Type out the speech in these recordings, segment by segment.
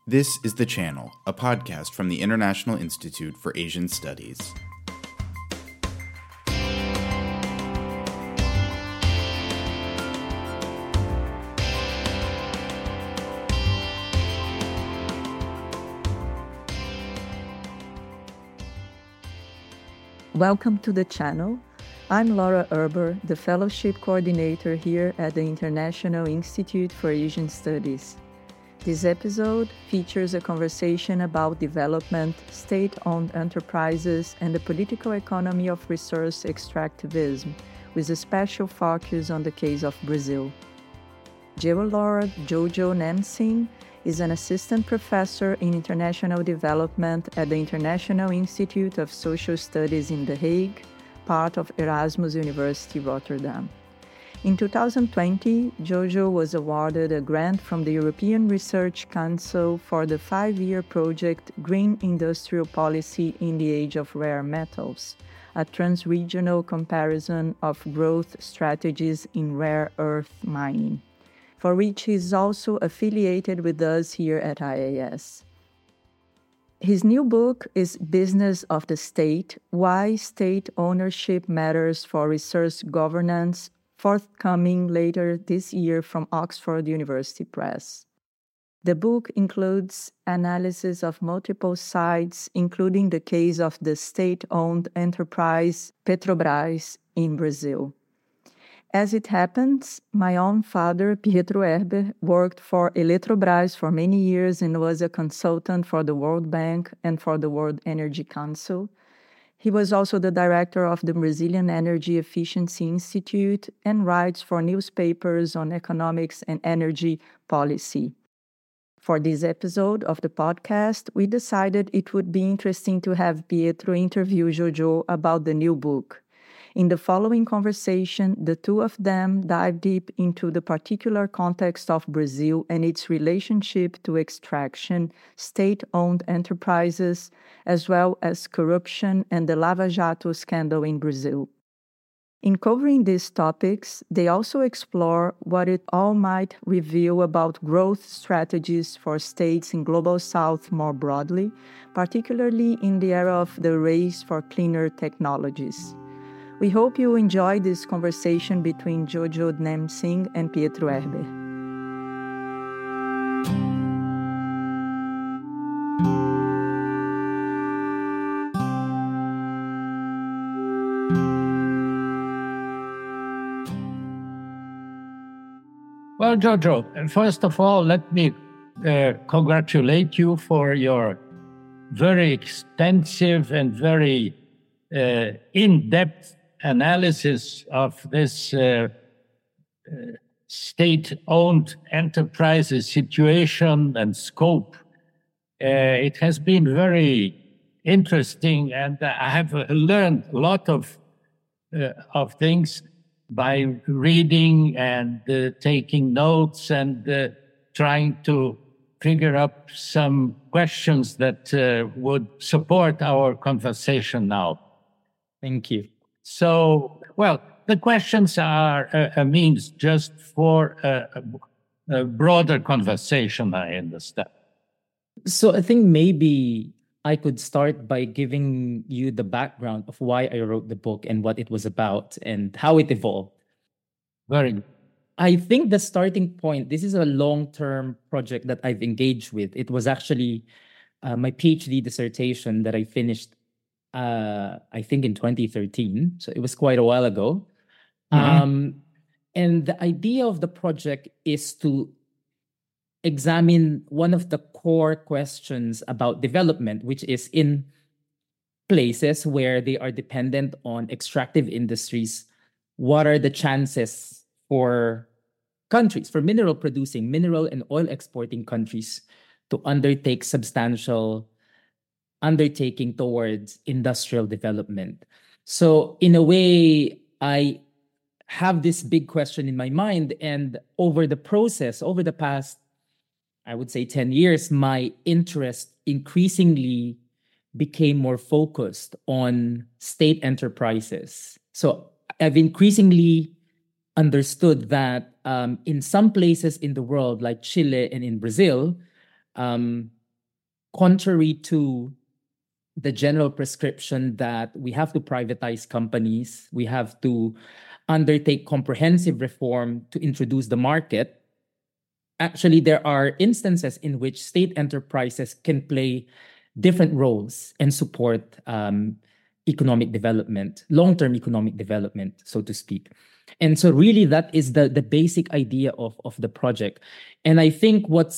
This is The Channel, a podcast from the International Institute for Asian Studies. Welcome to The Channel. I'm Laura Erber, the Fellowship Coordinator here at the International Institute for Asian Studies. This episode features a conversation about development, state-owned enterprises, and the political economy of resource extractivism, with a special focus on the case of Brazil. Geolord Jojo Namsing is an assistant professor in international development at the International Institute of Social Studies in The Hague, part of Erasmus University Rotterdam. In 2020, Jojo was awarded a grant from the European Research Council for the 5-year project Green Industrial Policy in the Age of Rare Metals, a trans-regional comparison of growth strategies in rare earth mining, for which he is also affiliated with us here at IAS. His new book is Business of the State: Why State Ownership Matters for Resource Governance, forthcoming later this year from Oxford University Press. The book includes analysis of multiple sides, including the case of the state-owned enterprise Petrobras in Brazil. As it happens, my own father, Pietro Erber, worked for Eletrobras for many years and was a consultant for the World Bank and for the World Energy Council. He was also the director of the Brazilian Energy Efficiency Institute and writes for newspapers on economics and energy policy. For this episode of the podcast, we decided it would be interesting to have Pietro interview Jojo about the new book. In the following conversation, the two of them dive deep into the particular context of Brazil and its relationship to extraction, state-owned enterprises, as well as corruption and the Lava Jato scandal in Brazil. In covering these topics, they also explore what it all might reveal about growth strategies for states in Global South more broadly, particularly in the era of the race for cleaner technologies. We hope you enjoy this conversation between Jojo Namsing and Pietro Erber. Well, Jojo, first of all, let me congratulate you for your very extensive and very in-depth analysis of this state-owned enterprises situation and scope. It has been very interesting, and I have learned a lot of things by reading and taking notes and trying to figure up some questions that would support our conversation now. Thank you. So, well, the questions are a means just for a broader conversation, I understand. So I think maybe I could start by giving you the background of why I wrote the book and what it was about and how it evolved. Very good. I think the starting point, this is a long-term project that I've engaged with. It was actually my PhD dissertation that I finished I think in 2013, so it was quite a while ago. Mm-hmm. And the idea of the project is to examine one of the core questions about development, which is in places where they are dependent on extractive industries, what are the chances for countries, for mineral and oil exporting countries to undertake substantial undertaking towards industrial development. So in a way, I have this big question in my mind, and over the past, I would say 10 years, my interest increasingly became more focused on state enterprises. So I've increasingly understood that in some places in the world, like Chile and in Brazil, contrary to the general prescription that we have to privatize companies, we have to undertake comprehensive reform to introduce the market, actually there are instances in which state enterprises can play different roles and support economic development, long-term economic development, so to speak. And so really that is the basic idea of the project. And I think what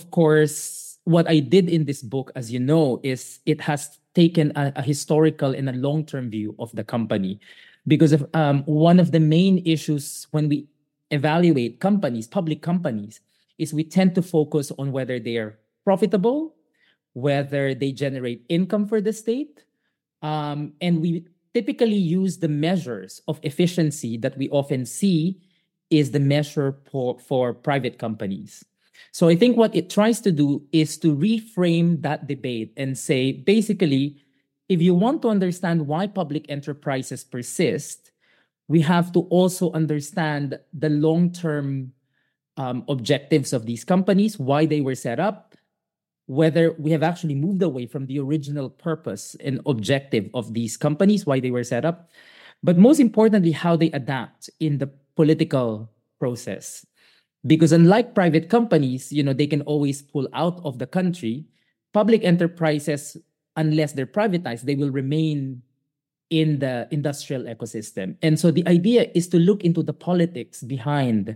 I did in this book, as you know, is it has taken a historical and a long-term view of the company. Because of one of the main issues when we evaluate companies, public companies, is we tend to focus on whether they are profitable, whether they generate income for the state, and we typically use the measures of efficiency that we often see is the measure for private companies. So I think what it tries to do is to reframe that debate and say, basically, if you want to understand why public enterprises persist, we have to also understand the long-term objectives of these companies, why they were set up, whether we have actually moved away from the original purpose and objective of these companies, why they were set up, but most importantly, how they adapt in the political process. Because unlike private companies, they can always pull out of the country. Public enterprises, unless they're privatized, they will remain in the industrial ecosystem. And so the idea is to look into the politics behind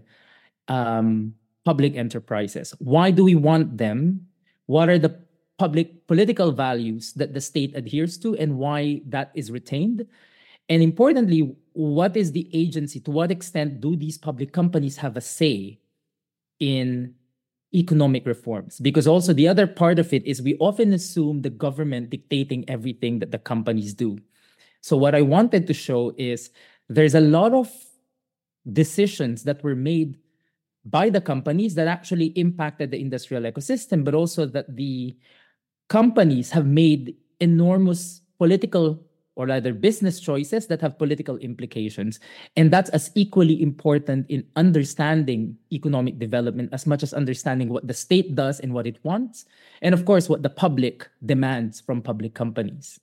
public enterprises. Why do we want them? What are the public political values that the state adheres to and why that is retained? And importantly, what is the agency? To what extent do these public companies have a say in economic reforms? Because also the other part of it is we often assume the government dictating everything that the companies do. So what I wanted to show is there's a lot of decisions that were made by the companies that actually impacted the industrial ecosystem, but also that the companies have made enormous political or rather business choices that have political implications. And that's as equally important in understanding economic development as much as understanding what the state does and what it wants, and of course, what the public demands from public companies.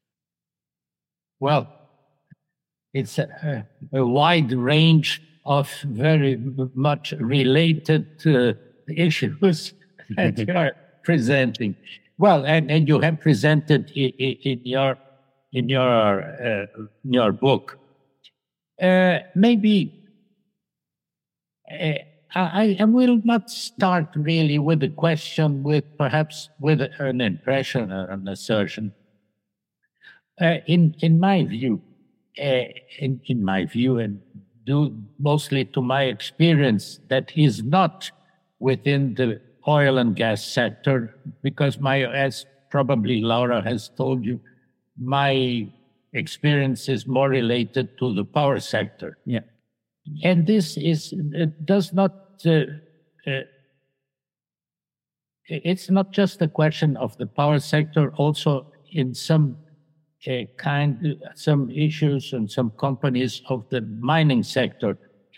Well, it's a wide range of very much related issues that you are presenting. Well, and you have presented in your book. Maybe I will not start really with the question, perhaps with an impression or an assertion. In my view, and due mostly to my experience, that is not within the oil and gas sector, because as probably Laura has told you, my experience is more related to the power sector. Yeah. And this does not, it's not just a question of the power sector, also in some issues and some companies of the mining sector.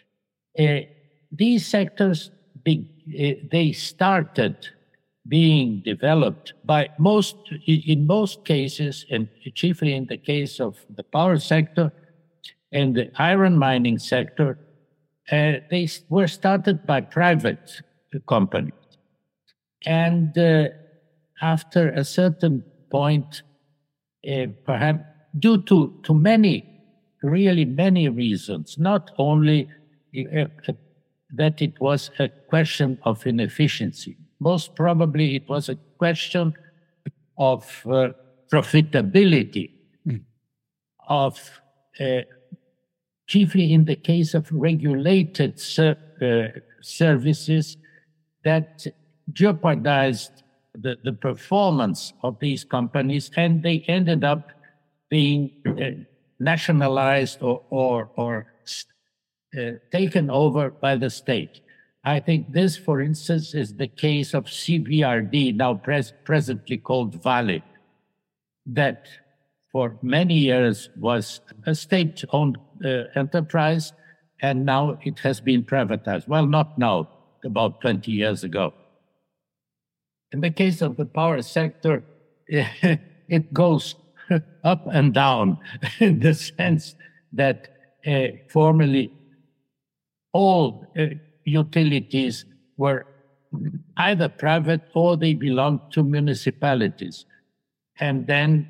These sectors, they started being developed in most cases, and chiefly in the case of the power sector and the iron mining sector, they were started by private companies. And after a certain point, perhaps due to many reasons, not only that it was a question of inefficiency. Most probably it was a question of profitability, of chiefly in the case of regulated services that jeopardized the performance of these companies, and they ended up being nationalized or taken over by the state. I think this, for instance, is the case of CBRD, now presently called Vale, that for many years was a state-owned enterprise, and now it has been privatized. Well, not now, about 20 years ago. In the case of the power sector, it goes up and down in the sense that formerly all utilities were either private or they belonged to municipalities. And then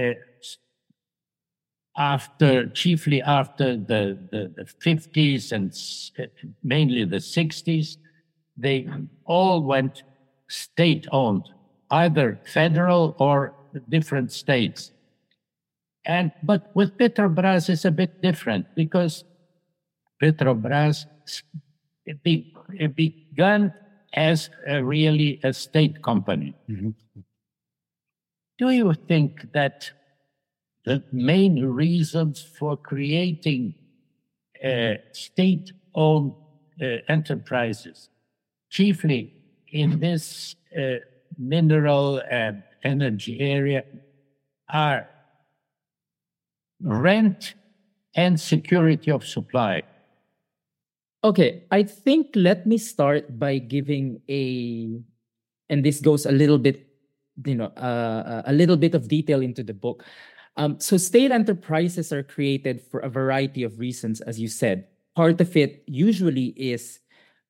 chiefly after the 50s and mainly the 60s, they all went state-owned, either federal or different states. But with Petrobras, it's a bit different because Petrobras it began as really a state company. Mm-hmm. Do you think that the main reasons for creating state-owned enterprises, chiefly in this mineral and energy area, are rent and security of supply? Okay, I think let me start by giving and this goes a little bit, a little bit of detail into the book. So state enterprises are created for a variety of reasons, as you said. Part of it usually is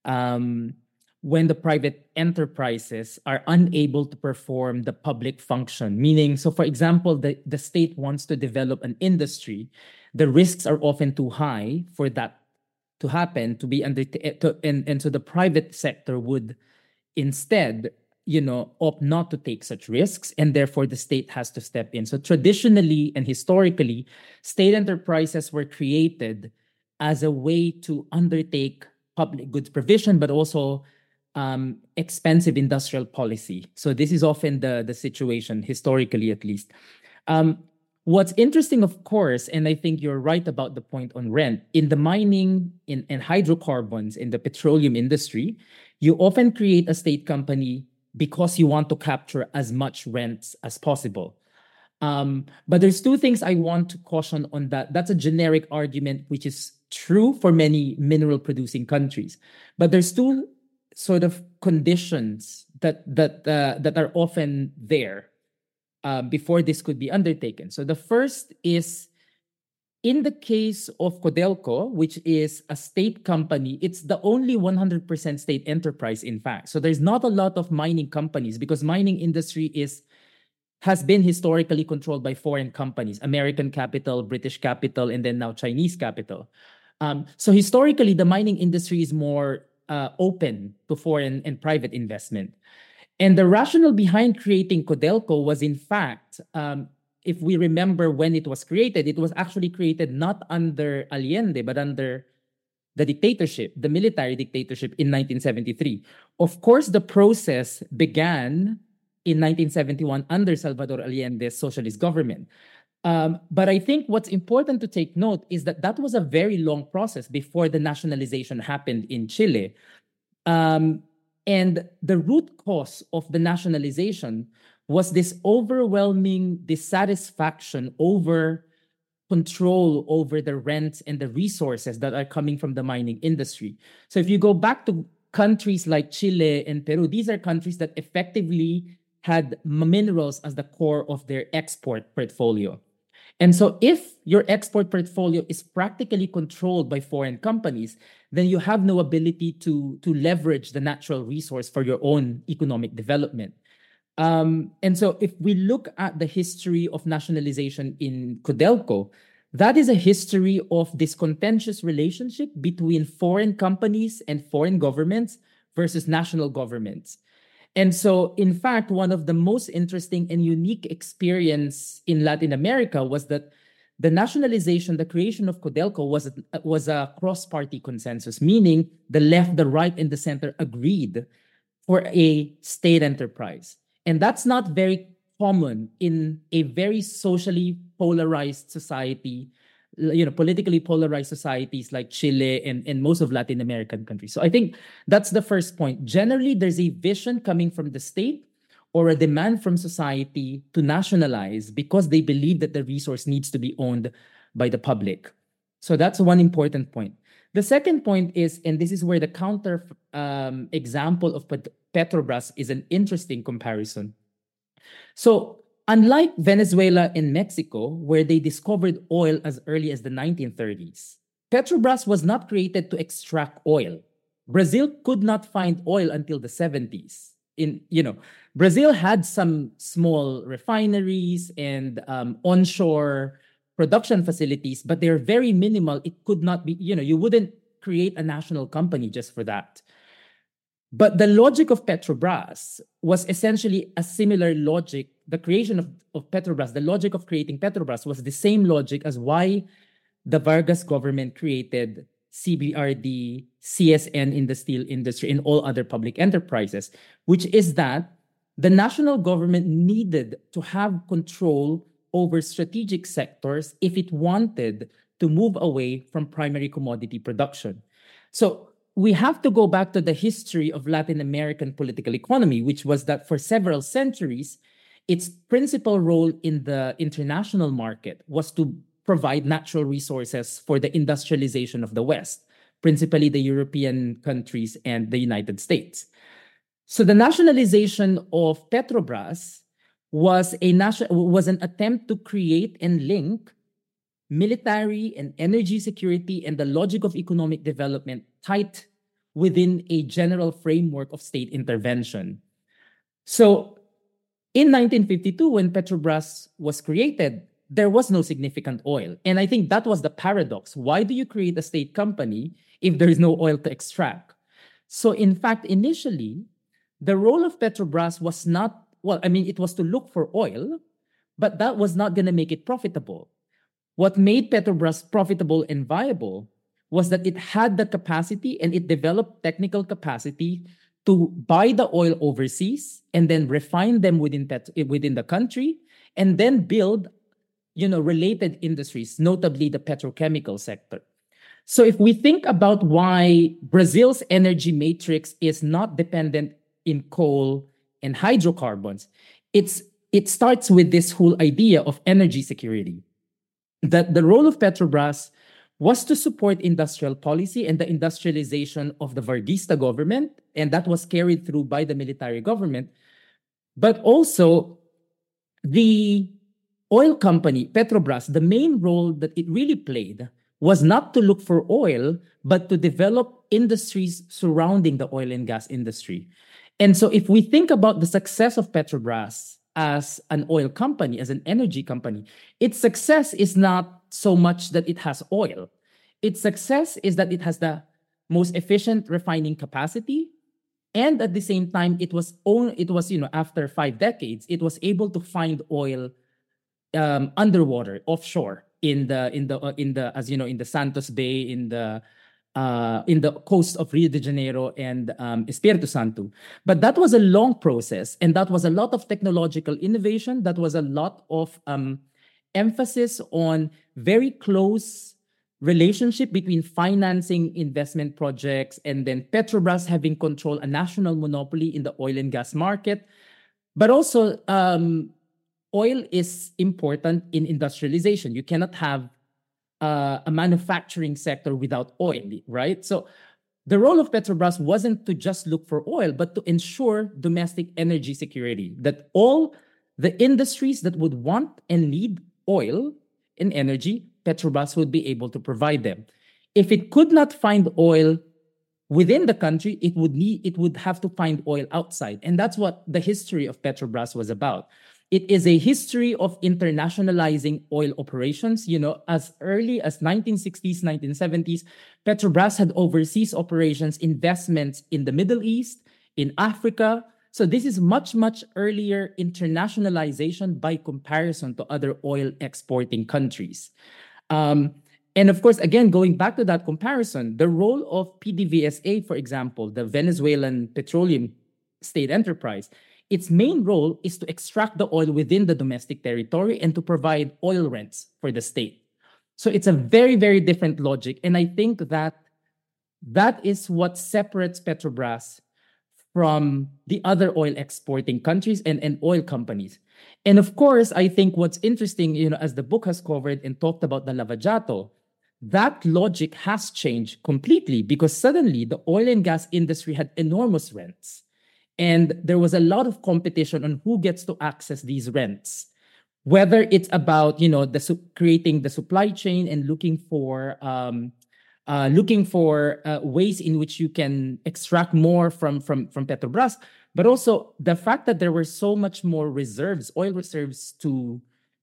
when the private enterprises are unable to perform the public function. Meaning, so for example, the state wants to develop an industry. The risks are often too high for that to happen, to be and so the private sector would instead, opt not to take such risks, and therefore the state has to step in. So traditionally and historically, state enterprises were created as a way to undertake public goods provision, but also expensive industrial policy. So this is often the situation, historically at least. What's interesting, of course, and I think you're right about the point on rent, in the mining and hydrocarbons, in the petroleum industry, you often create a state company because you want to capture as much rent as possible. But there's two things I want to caution on that. That's a generic argument, which is true for many mineral producing countries. But there's two sort of conditions that are often there before this could be undertaken. So the first is, in the case of Codelco, which is a state company, it's the only 100% state enterprise, in fact. So there's not a lot of mining companies because mining industry has been historically controlled by foreign companies, American capital, British capital, and then now Chinese capital. So historically, the mining industry is more open to foreign and private investment. And the rationale behind creating Codelco was, in fact, if we remember when it was actually created not under Allende, but under the dictatorship, the military dictatorship in 1973. Of course, the process began in 1971 under Salvador Allende's socialist government. But I think what's important to take note is that was a very long process before the nationalization happened in Chile. And the root cause of the nationalization was this overwhelming dissatisfaction over control over the rents and the resources that are coming from the mining industry. So if you go back to countries like Chile and Peru, these are countries that effectively had minerals as the core of their export portfolio. And so if your export portfolio is practically controlled by foreign companies, then you have no ability to leverage the natural resource for your own economic development. And so if we look at the history of nationalization in Codelco, that is a history of this contentious relationship between foreign companies and foreign governments versus national governments. And so, in fact, one of the most interesting and unique experience in Latin America was that the nationalization, the creation of Codelco was a cross-party consensus, meaning the left, the right, and the center agreed for a state enterprise. And that's not very common in a very socially polarized society, politically polarized societies like Chile and most of Latin American countries. So I think that's the first point. Generally, there's a vision coming from the state or a demand from society to nationalize because they believe that the resource needs to be owned by the public. So that's one important point. The second point is, and this is where the counter example of Petrobras is an interesting comparison. So, unlike Venezuela and Mexico, where they discovered oil as early as the 1930s, Petrobras was not created to extract oil. Brazil could not find oil until the 70s. Brazil had some small refineries and onshore production facilities, but they're very minimal. It could not be, you wouldn't create a national company just for that. But the logic of Petrobras was essentially a similar logic. The creation of Petrobras, the logic of creating Petrobras was the same logic as why the Vargas government created CBRD, CSN in the steel industry, and all other public enterprises, which is that the national government needed to have control over strategic sectors if it wanted to move away from primary commodity production. So we have to go back to the history of Latin American political economy, which was that for several centuries, its principal role in the international market was to provide natural resources for the industrialization of the West, principally the European countries and the United States. So the nationalization of Petrobras was an attempt to create and link military and energy security and the logic of economic development tight within a general framework of state intervention. So in 1952, when Petrobras was created, there was no significant oil. And I think that was the paradox. Why do you create a state company if there is no oil to extract? So in fact, initially, the role of Petrobras was not, it was to look for oil, but that was not going to make it profitable. What made Petrobras profitable and viable was that it had the capacity and it developed technical capacity to buy the oil overseas and then refine them within the country and then build related industries, notably the petrochemical sector. So if we think about why Brazil's energy matrix is not dependent in coal and hydrocarbons, it starts with this whole idea of energy security. That the role of Petrobras was to support industrial policy and the industrialization of the Varguista government, and that was carried through by the military government. But also, the oil company, Petrobras, the main role that it really played was not to look for oil, but to develop industries surrounding the oil and gas industry. And so if we think about the success of Petrobras as an oil company, as an energy company, its success is not so much that it has oil. Its success is that it has the most efficient refining capacity. And at the same time, after 5 decades, it was able to find oil underwater, offshore, in the Santos Bay, in the coast of Rio de Janeiro and Espiritu Santo. But that was a long process, and that was a lot of technological innovation. That was a lot of emphasis on very close relationship between financing investment projects and then Petrobras having control, a national monopoly in the oil and gas market. But also, oil is important in industrialization. You cannot have a manufacturing sector without oil, right? So the role of Petrobras wasn't to just look for oil, but to ensure domestic energy security, that all the industries that would want and need oil and energy, Petrobras would be able to provide them. If it could not find oil within the country, it would have to find oil outside. And that's what the history of Petrobras was about. It is a history of internationalizing oil operations. As early as 1960s, 1970s, Petrobras had overseas operations, investments in the Middle East, in Africa. So this is much, much earlier internationalization by comparison to other oil exporting countries. And of course, again, going back to that comparison, the role of PDVSA, for example, the Venezuelan petroleum state enterprise, its main role is to extract the oil within the domestic territory and to provide oil rents for the state. So it's a very, very different logic. And I think that is what separates Petrobras from the other oil exporting countries and oil companies. And of course, I think what's interesting, as the book has covered and talked about the Lavajato, that logic has changed completely because suddenly the oil and gas industry had enormous rents. And there was a lot of competition on who gets to access these rents, whether it's about creating the supply chain and looking for ways in which you can extract more from Petrobras, but also the fact that there were so much more reserves, oil reserves to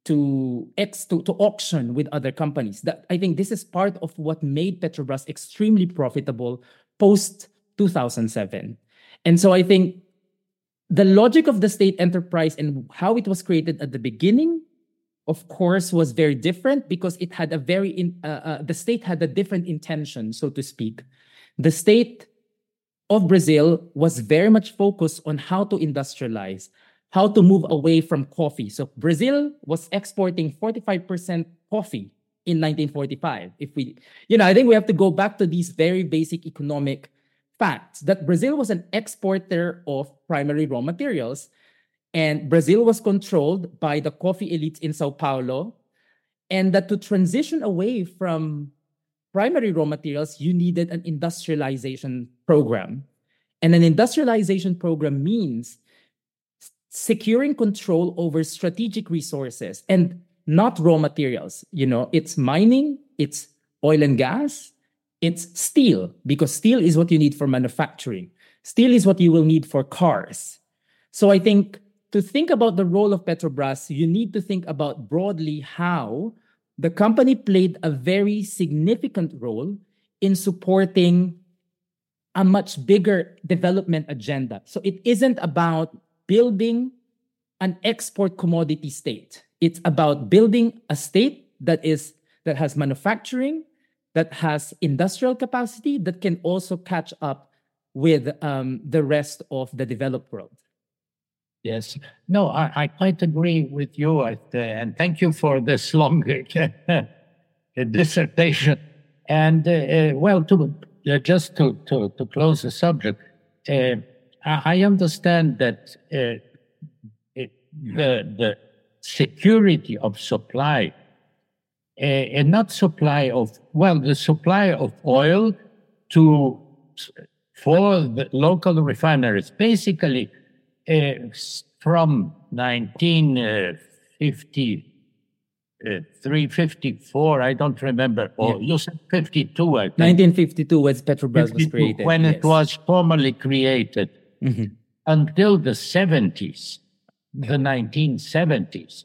auction with other companies. That I think this is part of what made Petrobras extremely profitable post 2007. And so I think the logic of the state enterprise and how it was created at the beginning, of course, was very different because it had the state had a different intention, so to speak. The state of Brazil was very much focused on how to industrialize, how to move away from coffee. So Brazil was exporting 45% coffee in 1945. I think we have to go back to these very basic economic facts that Brazil was an exporter of primary raw materials, and Brazil was controlled by the coffee elites in Sao Paulo, and that to transition away from primary raw materials, you needed an industrialization program. And an industrialization program means securing control over strategic resources and not raw materials. It's mining, it's oil and gas, it's steel, because steel is what you need for manufacturing. Steel is what you will need for cars. So I think to think about the role of Petrobras, you need to think about broadly how the company played a very significant role in supporting a much bigger development agenda. So it isn't about building an export commodity state. It's about building a state that has manufacturing, that has industrial capacity, that can also catch up with the rest of the developed world. Yes. No, I quite agree with you. And thank you for this long dissertation. And just to close the subject, I understand that the security of supply, and not supply of, the supply of oil for the local refineries, basically from 1953, 54, I don't remember, or you said 52, I think. 1952 when Petrobras was created. When it was formally created, until the 70s, the 1970s.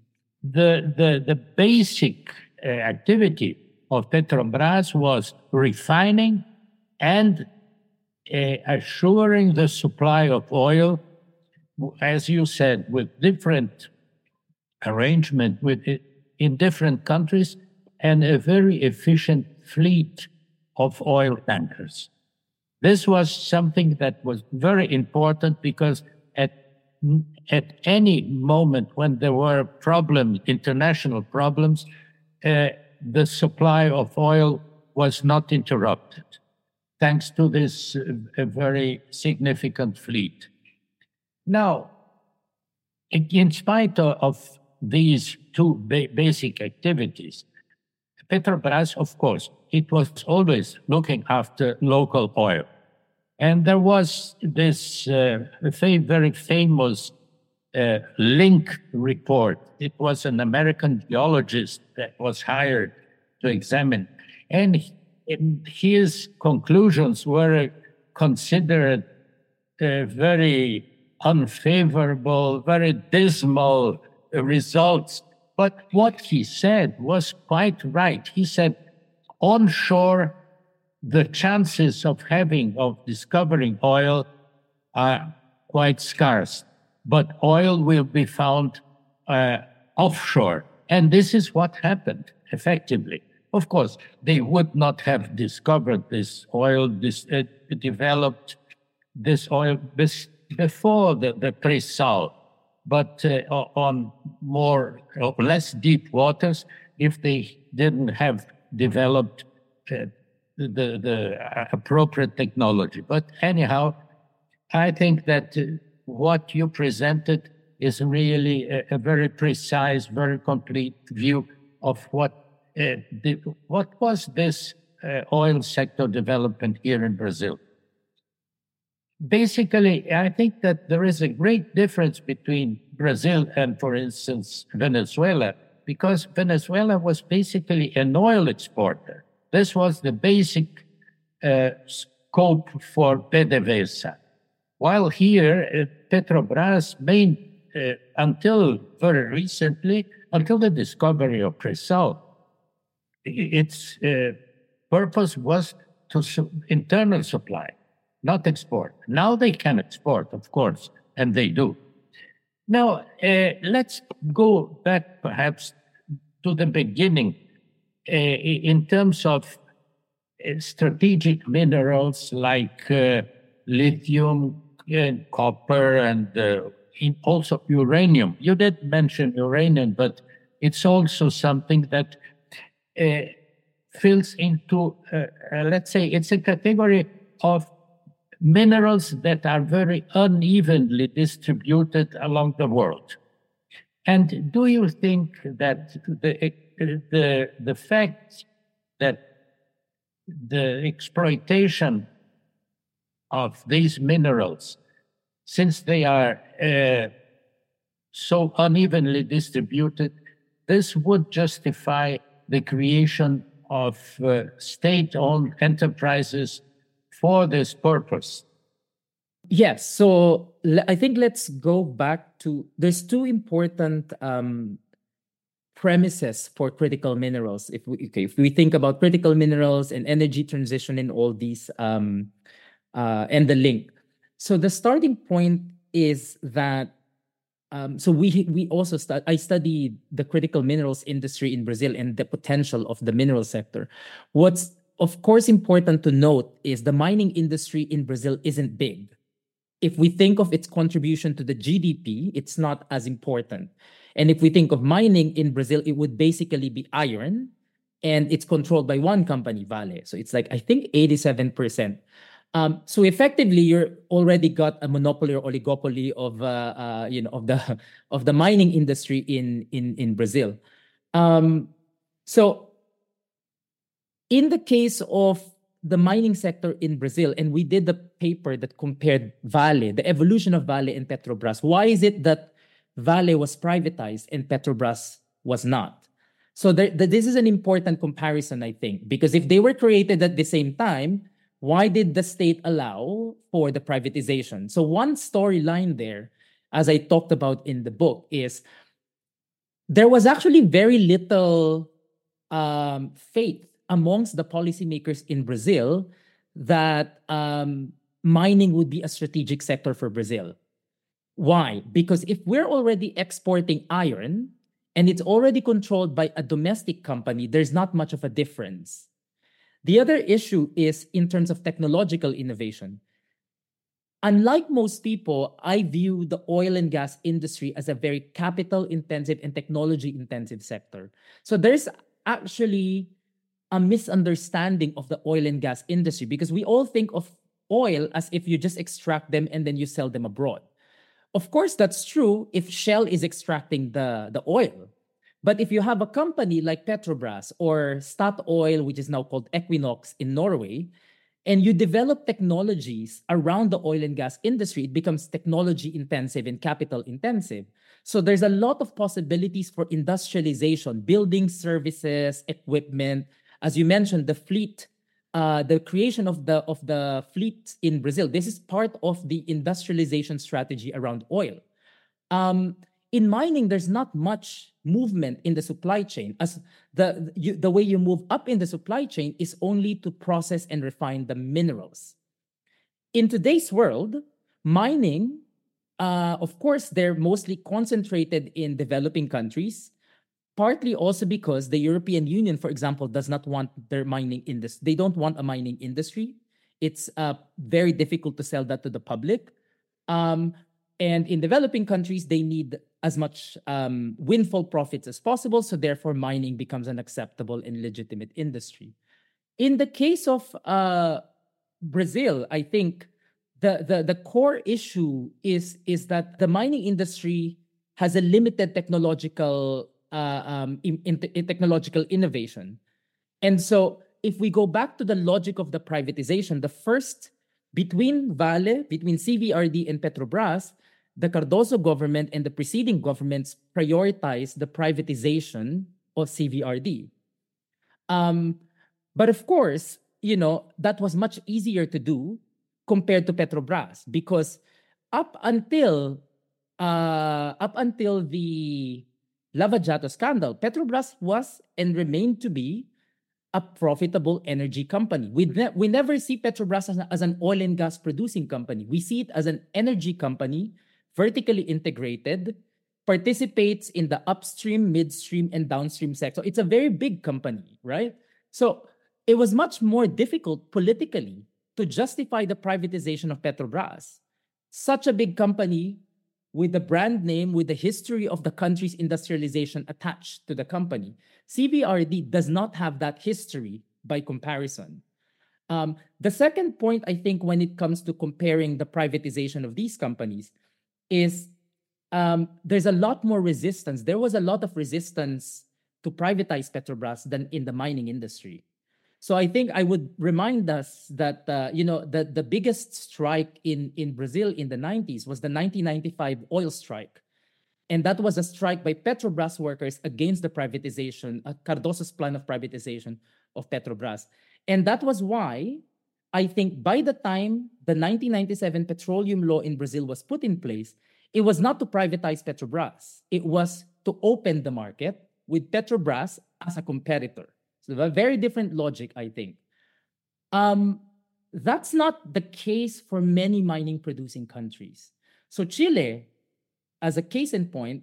The basic activity of Petrobras was refining and assuring the supply of oil, as you said, with different arrangement in different countries, and a very efficient fleet of oil tankers. This was something that was very important because at any moment when there were problems, international problems, the supply of oil was not interrupted, thanks to this very significant fleet. Now, in spite of these two basic activities, Petrobras, of course, it was always looking after local oil. And there was this very famous Link report. It was an American geologist that was hired to examine. And his conclusions were considered very unfavorable, very dismal results. But what he said was quite right. He said, onshore, the chances of discovering oil are quite scarce, but oil will be found offshore. And this is what happened, effectively. Of course, they would not have discovered this oil, developed this oil before the pre-salt, but on more or less deep waters, if they didn't have developed the appropriate technology. But anyhow, I think that what you presented is really a very precise, very complete view of what was this oil sector development here in Brazil. Basically, I think that there is a great difference between Brazil and, for instance, Venezuela, because Venezuela was basically an oil exporter. This was the basic scope for PDVSA. While here, Petrobras main, until very recently, until the discovery of Pre-Salt, its purpose was to internal supply, not export. Now they can export, of course, and they do. Now, let's go back perhaps to the beginning in terms of strategic minerals like lithium and copper and also uranium. You did mention uranium, but it's also something that fills into, let's say, it's a category of minerals that are very unevenly distributed along the world. And do you think that the fact that the exploitation of these minerals, since they are so unevenly distributed, this would justify the creation of state-owned enterprises for this purpose? Yes. So I think let's go back to, there's two important premises for critical minerals. If we think about critical minerals and energy transition and all these and the link. So the starting point is that so we also I studied the critical minerals industry in Brazil and the potential of the mineral sector. What's of course important to note is the mining industry in Brazil isn't big. If we think of its contribution to the GDP, it's not as important. And if we think of mining in Brazil, it would basically be iron, and it's controlled by one company, Vale. So it's like, I think 87%. So effectively, you're already got a monopoly or oligopoly of of the mining industry in Brazil. So in the case of the mining sector in Brazil, and we did the paper that compared Vale, the evolution of Vale and Petrobras. Why is it that Vale was privatized and Petrobras was not? So this is an important comparison, I think, because if they were created at the same time, why did the state allow for the privatization? So one storyline there, as I talked about in the book, is there was actually very little faith amongst the policymakers in Brazil that mining would be a strategic sector for Brazil. Why? Because if we're already exporting iron and it's already controlled by a domestic company, there's not much of a difference. The other issue is in terms of technological innovation. Unlike most people, I view the oil and gas industry as a very capital-intensive and technology-intensive sector. So there's actually a misunderstanding of the oil and gas industry because we all think of oil as if you just extract them and then you sell them abroad. Of course, that's true if Shell is extracting the oil. But if you have a company like Petrobras or Statoil, which is now called Equinox in Norway, and you develop technologies around the oil and gas industry, it becomes technology intensive and capital intensive. So there's a lot of possibilities for industrialization, building services, equipment. As you mentioned, the fleet, the creation of the fleet in Brazil. This is part of the industrialization strategy around oil. In mining, there's not much movement in the supply chain, as the way you move up in the supply chain is only to process and refine the minerals. In today's world, mining, of course, they're mostly concentrated in developing countries, partly also because the European Union, for example, does not want their mining industry. They don't want a mining industry. It's very difficult to sell that to the public. And in developing countries, they need as much windfall profits as possible. So therefore, mining becomes an acceptable and legitimate industry. In the case of Brazil, I think the core issue is that the mining industry has a limited technological technological innovation. And so if we go back to the logic of the privatization, the first between Vale, between CVRD and Petrobras, the Cardoso government and the preceding governments prioritized the privatization of CVRD. But of course, that was much easier to do compared to Petrobras, because up until the Lava Jato scandal, Petrobras was and remained to be a profitable energy company. We never see Petrobras as an oil and gas producing company. We see it as an energy company, vertically integrated, participates in the upstream, midstream, and downstream sector. It's a very big company, right? So it was much more difficult politically to justify the privatization of Petrobras. Such a big company with the brand name, with the history of the country's industrialization attached to the company. CVRD does not have that history by comparison. The second point, I think, when it comes to comparing the privatization of these companies is there's a lot more resistance. There was a lot of resistance to privatize Petrobras than in the mining industry. So I think I would remind us that the biggest strike in Brazil in the 90s was the 1995 oil strike. And that was a strike by Petrobras workers against the privatization, Cardoso's plan of privatization of Petrobras. And that was why I think by the time the 1997 petroleum law in Brazil was put in place, it was not to privatize Petrobras. It was to open the market with Petrobras as a competitor. So a very different logic, I think. That's not the case for many mining producing countries. So Chile, as a case in point,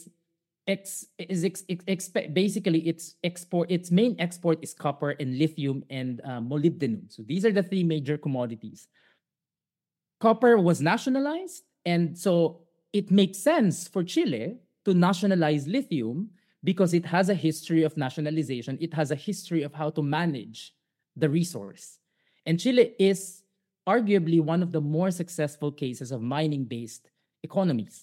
basically its main export is copper and lithium and molybdenum. So these are the three major commodities. Copper was nationalized, and so it makes sense for Chile to nationalize lithium because it has a history of nationalization. It has a history of how to manage the resource. And Chile is arguably one of the more successful cases of mining-based economies.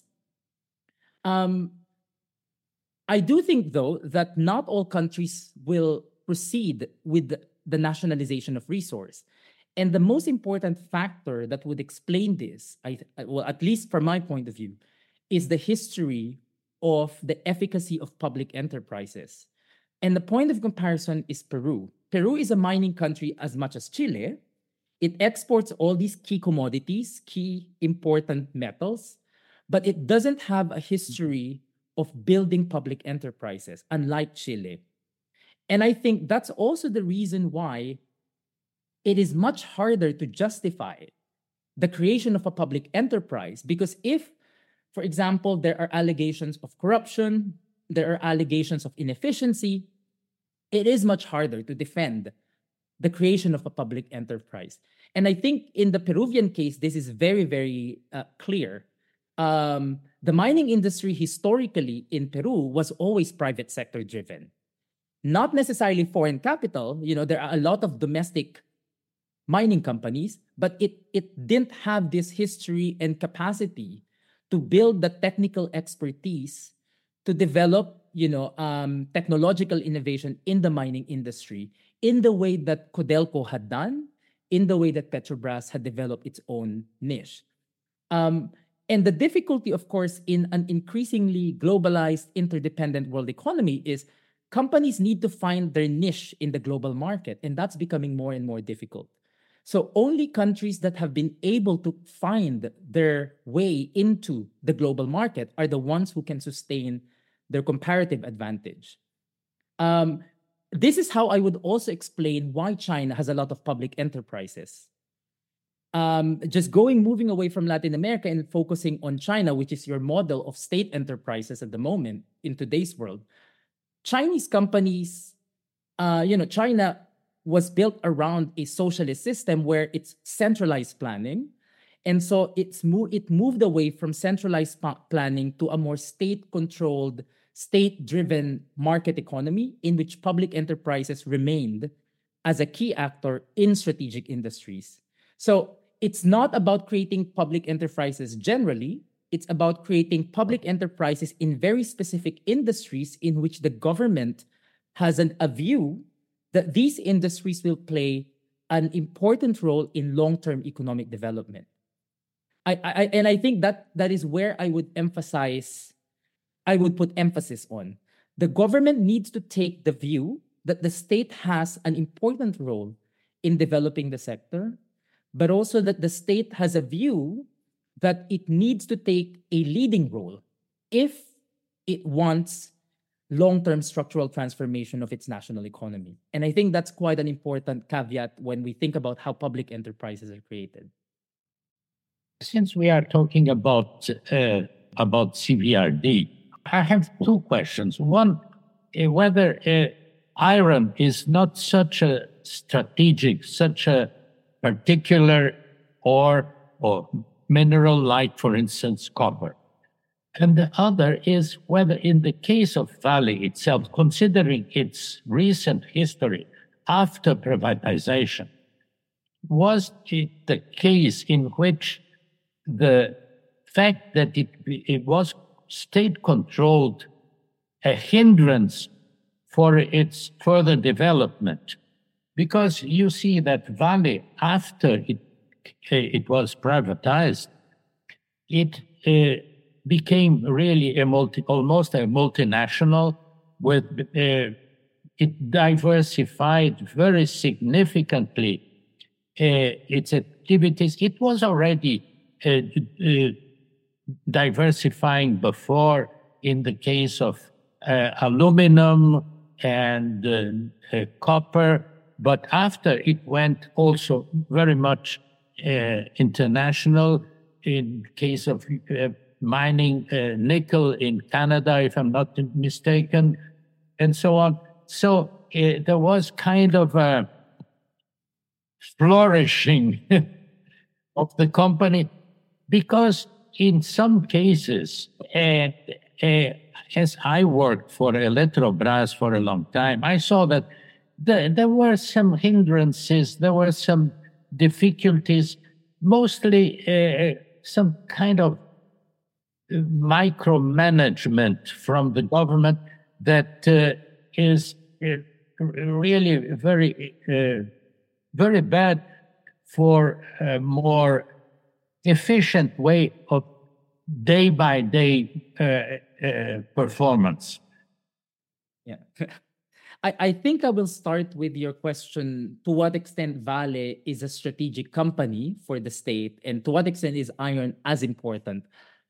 I do think, though, that not all countries will proceed with the nationalization of resource. And the most important factor that would explain this, well, at least from my point of view, is the history of the efficacy of public enterprises. And the point of comparison is Peru. Peru is a mining country as much as Chile. It exports all these key commodities, key important metals, but it doesn't have a history of building public enterprises, unlike Chile. And I think that's also the reason why it is much harder to justify the creation of a public enterprise, because if, for example, there are allegations of corruption, there are allegations of inefficiency, it is much harder to defend the creation of a public enterprise. And I think in the Peruvian case, this is very, very clear. The mining industry historically in Peru was always private sector driven. Not necessarily foreign capital. There are a lot of domestic mining companies, but it didn't have this history and capacity to build the technical expertise to develop, technological innovation in the mining industry in the way that Codelco had done, in the way that Petrobras had developed its own niche. And the difficulty, of course, in an increasingly globalized, interdependent world economy is companies need to find their niche in the global market, and that's becoming more and more difficult. So only countries that have been able to find their way into the global market are the ones who can sustain their comparative advantage. This is how I would also explain why China has a lot of public enterprises. Moving away from Latin America and focusing on China, which is your model of state enterprises at the moment in today's world. Chinese companies, China was built around a socialist system where it's centralized planning. And so it moved away from centralized planning to a more state-controlled, state-driven market economy in which public enterprises remained as a key actor in strategic industries. So it's not about creating public enterprises generally. It's about creating public enterprises in very specific industries in which the government has a view that these industries will play an important role in long-term economic development. I think that is where I would put emphasis on. The government needs to take the view that the state has an important role in developing the sector, but also that the state has a view that it needs to take a leading role if it wants long-term structural transformation of its national economy. And I think that's quite an important caveat when we think about how public enterprises are created. Since we are talking about CVRD, I have two questions. One, whether iron is not such a strategic, such a particular or mineral like, for instance, copper. And the other is whether in the case of Vale itself, considering its recent history after privatization, was it the case in which the fact that it was state-controlled a hindrance for its further development? Because you see that Vale, after it was privatized, it became really almost a multinational. With it diversified very significantly its activities. It was already diversifying before in the case of aluminum and copper, but after it went also very much international in case of mining nickel in Canada, if I'm not mistaken, and so on. So there was kind of a flourishing of the company, because in some cases, as I worked for Eletrobras for a long time, I saw that there were some hindrances, there were some difficulties, mostly some kind of micromanagement from the government that is really very bad for a more efficient way of day-by-day performance. Yeah. I think I will start with your question, to what extent Vale is a strategic company for the state, and to what extent is iron as important?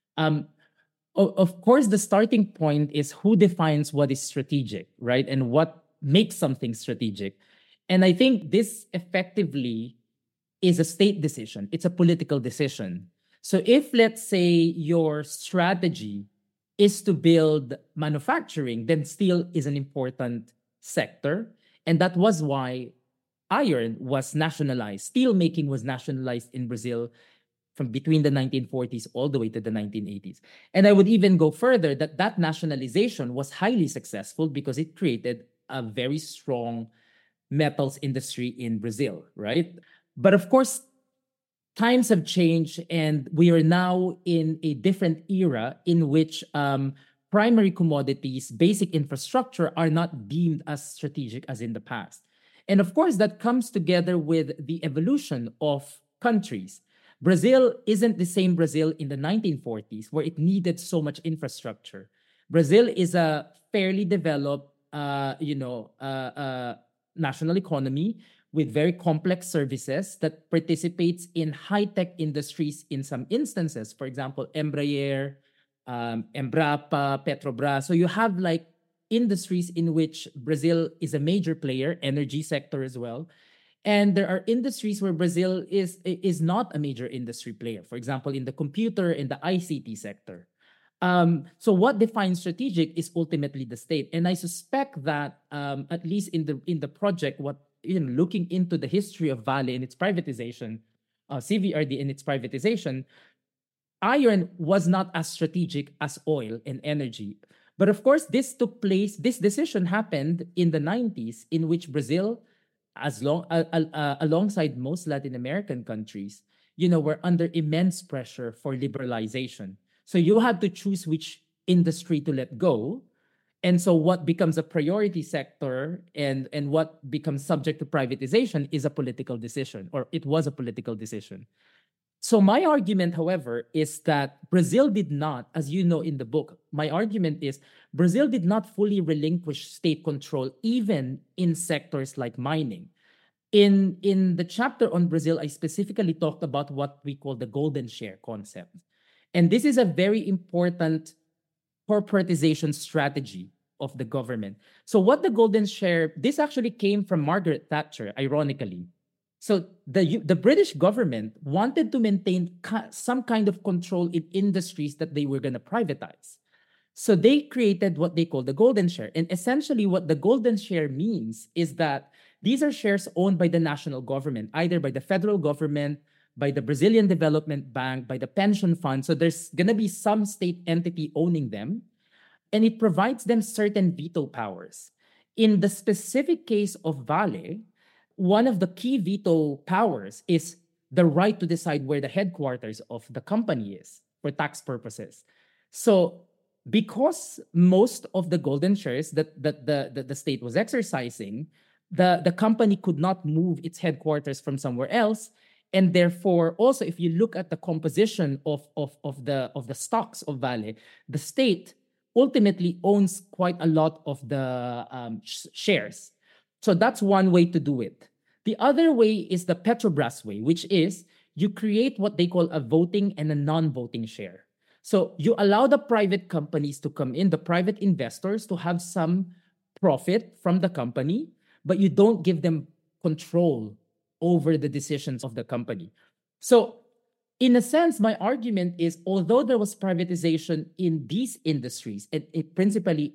Of course, the starting point is who defines what is strategic, right? And what makes something strategic. And I think this effectively is a state decision. It's a political decision. So if, let's say, your strategy is to build manufacturing, then steel is an important sector. And that was why iron was nationalized. Steel making was nationalized in Brazil from between the 1940s all the way to the 1980s. And I would even go further that nationalization was highly successful because it created a very strong metals industry in Brazil, right? But of course, times have changed, and we are now in a different era in which primary commodities, basic infrastructure are not deemed as strategic as in the past. And of course, that comes together with the evolution of countries. Brazil isn't the same Brazil in the 1940s, where it needed so much infrastructure. Brazil is a fairly developed, national economy with very complex services that participates in high-tech industries in some instances. For example, Embraer, Embrapa, Petrobras. So you have like industries in which Brazil is a major player, energy sector as well. And there are industries where Brazil is not a major industry player. For example, in the computer, in the ICT sector. So what defines strategic is ultimately the state. And I suspect that at least in the project, looking into the history of Vale and its privatization, CVRD and its privatization, iron was not as strategic as oil and energy. But of course, this decision happened in the 90s, in which Brazil, alongside most Latin American countries, were under immense pressure for liberalization. So you had to choose which industry to let go. And so what becomes a priority sector and what becomes subject to privatization is a political decision, or it was a political decision. So my argument, however, is that Brazil did not, as you know in the book, my argument is Brazil did not fully relinquish state control even in sectors like mining. In the chapter on Brazil, I specifically talked about what we call the golden share concept. And this is a very important corporatization strategy of the government. So what the golden share, this actually came from Margaret Thatcher, ironically. So the British government wanted to maintain some kind of control in industries that they were going to privatize. So they created what they call the golden share. And essentially what the golden share means is that these are shares owned by the national government, either by the federal government, by the Brazilian Development Bank, by the pension fund. So there's going to be some state entity owning them, and it provides them certain veto powers. In the specific case of Vale, one of the key veto powers is the right to decide where the headquarters of the company is for tax purposes. So because most of the golden shares that the state was exercising, the company could not move its headquarters from somewhere else. And therefore, also, if you look at the composition of the stocks of Vale, the state ultimately owns quite a lot of the shares. So that's one way to do it. The other way is the Petrobras way, which is you create what they call a voting and a non-voting share. So you allow the private companies to come in, the private investors to have some profit from the company, but you don't give them control over the decisions of the company. So in a sense, my argument is, although there was privatization in these industries, and it principally,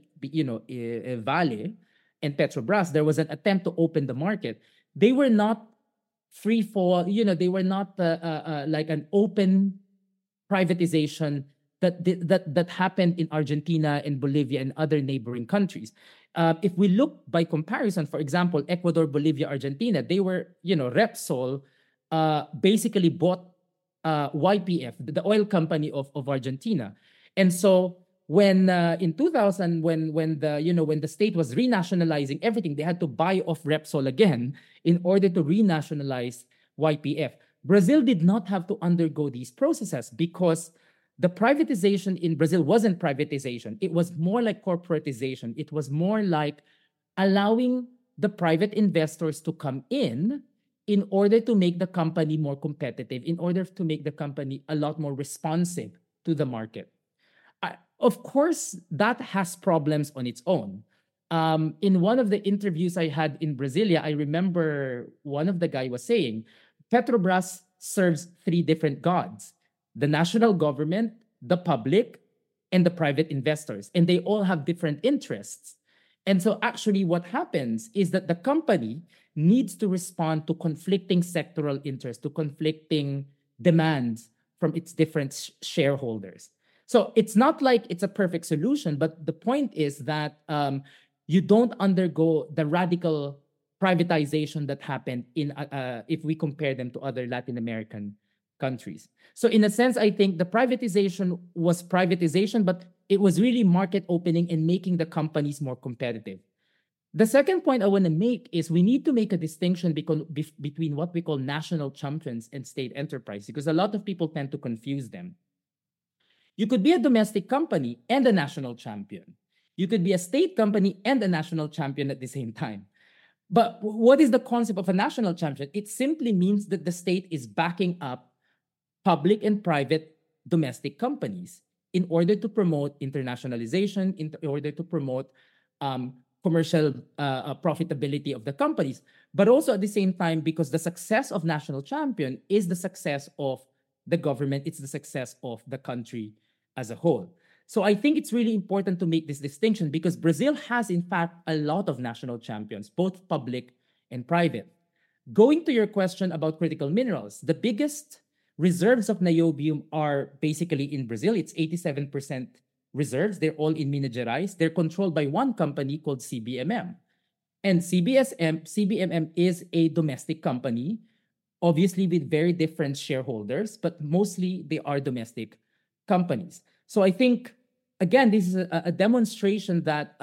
Vale and Petrobras, there was an attempt to open the market. They were not free fall, they were not like an open privatization that happened in Argentina and Bolivia and other neighboring countries. If we look by comparison, for example, Ecuador, Bolivia, Argentina, they were, Repsol basically bought YPF, the oil company of Argentina. And so when in 2000, when the state was renationalizing everything, they had to buy off Repsol again in order to renationalize YPF. Brazil did not have to undergo these processes because the privatization in Brazil wasn't privatization. It was more like corporatization. It was more like allowing the private investors to come in order to make the company more competitive, in order to make the company a lot more responsive to the market. Of course, that has problems on its own. In one of the interviews I had in Brasilia, I remember one of the guy was saying, Petrobras serves three different gods: the national government, the public, and the private investors. And they all have different interests. And so actually what happens is that the company needs to respond to conflicting sectoral interests, to conflicting demands from its different shareholders. So it's not like it's a perfect solution, but the point is that you don't undergo the radical privatization that happened if we compare them to other Latin American countries. So in a sense, I think the privatization was privatization, but it was really market opening and making the companies more competitive. The second point I want to make is we need to make a distinction between what we call national champions and state enterprise, because a lot of people tend to confuse them. You could be a domestic company and a national champion. You could be a state company and a national champion at the same time. But what is the concept of a national champion? It simply means that the state is backing up public and private domestic companies in order to promote internationalization, in order to promote commercial profitability of the companies, but also at the same time, because the success of national champion is the success of the government, it's the success of the country as a whole. So I think it's really important to make this distinction because Brazil has, in fact, a lot of national champions, both public and private. Going to your question about critical minerals, the biggest reserves of niobium are basically in Brazil. It's 87% reserves. They're all in Minas Gerais. They're controlled by one company called CBMM. And CBMM is a domestic company, obviously with very different shareholders, but mostly they are domestic companies. So I think, again, this is a demonstration that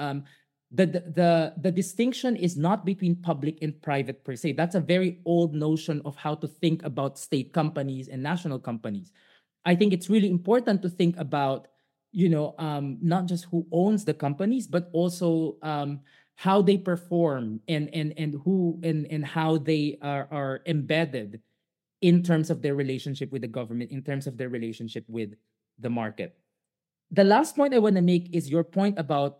the distinction is not between public and private per se. That's a very old notion of how to think about state companies and national companies. I think it's really important to think about, not just who owns the companies, but also how they perform and how they are embedded in terms of their relationship with the government, in terms of their relationship with the market. The last point I want to make is your point about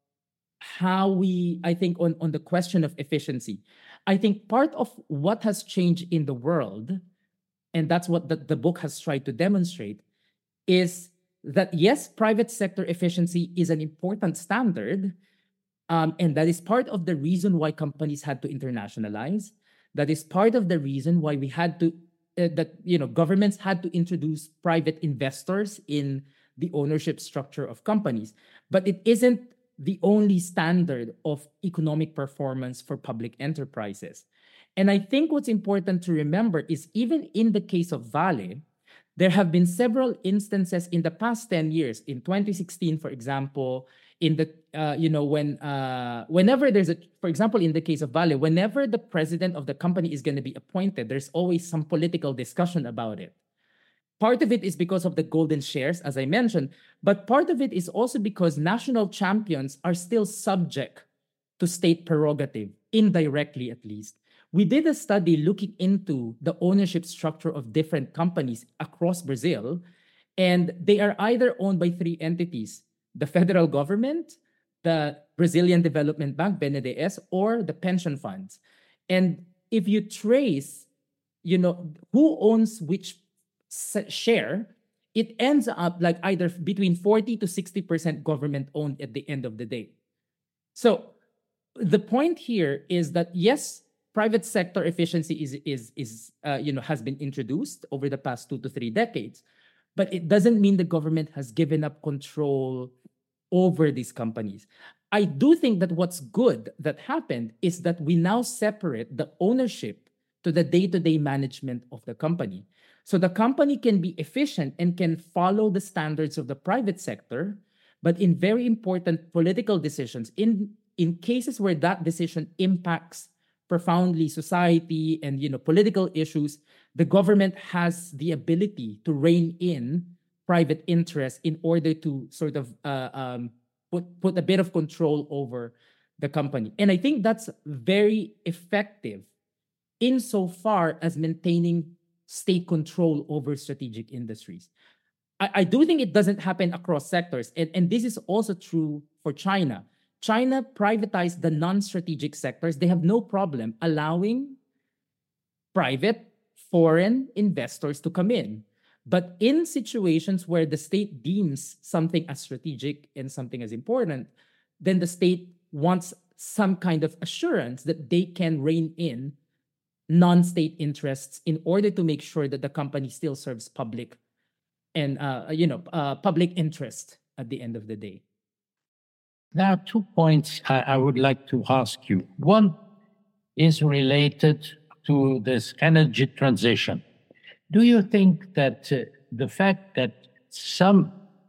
how I think on the question of efficiency. I think part of what has changed in the world, and that's what the book has tried to demonstrate, is that yes, private sector efficiency is an important standard, and that is part of the reason why companies had to internationalize. That is part of the reason why we had to governments had to introduce private investors in the ownership structure of companies. But it isn't the only standard of economic performance for public enterprises. And I think what's important to remember is even in the case of Vale, there have been several instances in the past 10 years. In 2016, for example, in the whenever there's for example, in the case of Vale, whenever the president of the company is going to be appointed, there's always some political discussion about it. Part of it is because of the golden shares, as I mentioned, but part of it is also because national champions are still subject to state prerogative, indirectly at least. We did a study looking into the ownership structure of different companies across Brazil, and they are either owned by three entities: the federal government, the Brazilian Development Bank, BNDES, or the pension funds. And if you trace, who owns which share, it ends up like either between 40 to 60% government owned at the end of the day. So the point here is that yes, private sector efficiency has been introduced over the past 2 to 3 decades, but it doesn't mean the government has given up control over these companies. I do think that what's good that happened is that we now separate the ownership to the day-to-day management of the company. So the company can be efficient and can follow the standards of the private sector, but in very important political decisions, in cases where that decision impacts profoundly society and political issues, the government has the ability to rein in private interests in order to sort of put a bit of control over the company. And I think that's very effective insofar as maintaining state control over strategic industries. I do think it doesn't happen across sectors. And this is also true for China. China privatized the non-strategic sectors. They have no problem allowing private foreign investors to come in. But in situations where the state deems something as strategic and something as important, then the state wants some kind of assurance that they can rein in non-state interests in order to make sure that the company still serves public and public interest at the end of the day. There are 2 points I would like to ask you. One is related to this energy transition. Do you think that the fact that some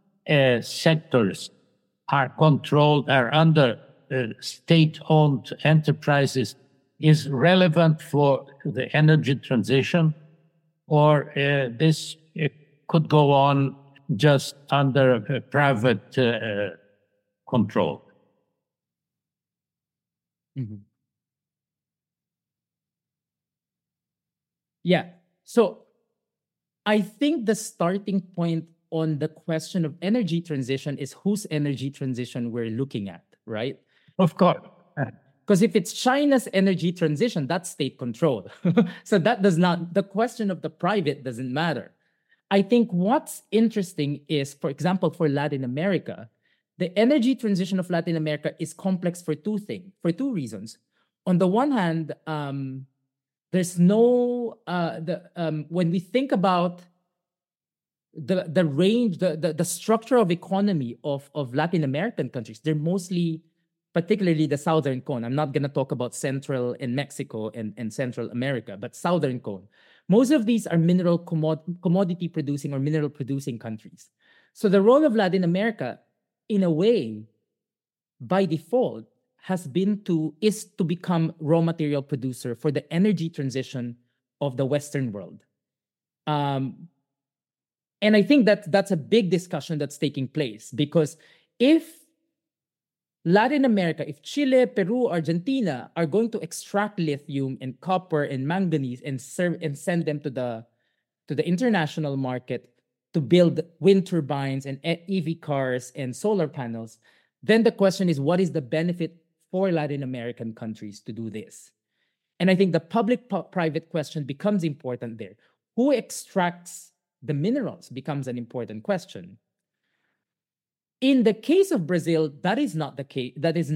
sectors are under state-owned enterprises is relevant for the energy transition, or this could go on just under private control? Mm-hmm. Yeah. So I think the starting point on the question of energy transition is whose energy transition we're looking at, right? Of course. Because if it's China's energy transition, that's state control. So the question of the private doesn't matter. I think what's interesting is, for example, for Latin America, the energy transition of Latin America is complex for two reasons. On the one hand, there's no when we think about the range, the structure of economy of Latin American countries, they're mostly, particularly the Southern Cone. I'm not going to talk about Central and Mexico and Central America, but Southern Cone. Most of these are commodity producing or mineral producing countries. So the role of Latin America in a way, by default, is to become raw material producer for the energy transition of the Western world. And I think that's a big discussion that's taking place, because if Latin America, if Chile, Peru, Argentina are going to extract lithium and copper and manganese and send them to the international market to build wind turbines and EV cars and solar panels, then the question is, what is the benefit for Latin American countries to do this? And I think the public-private question becomes important there. Who extracts the minerals becomes an important question. In the case of Brazil, that is not the case. That's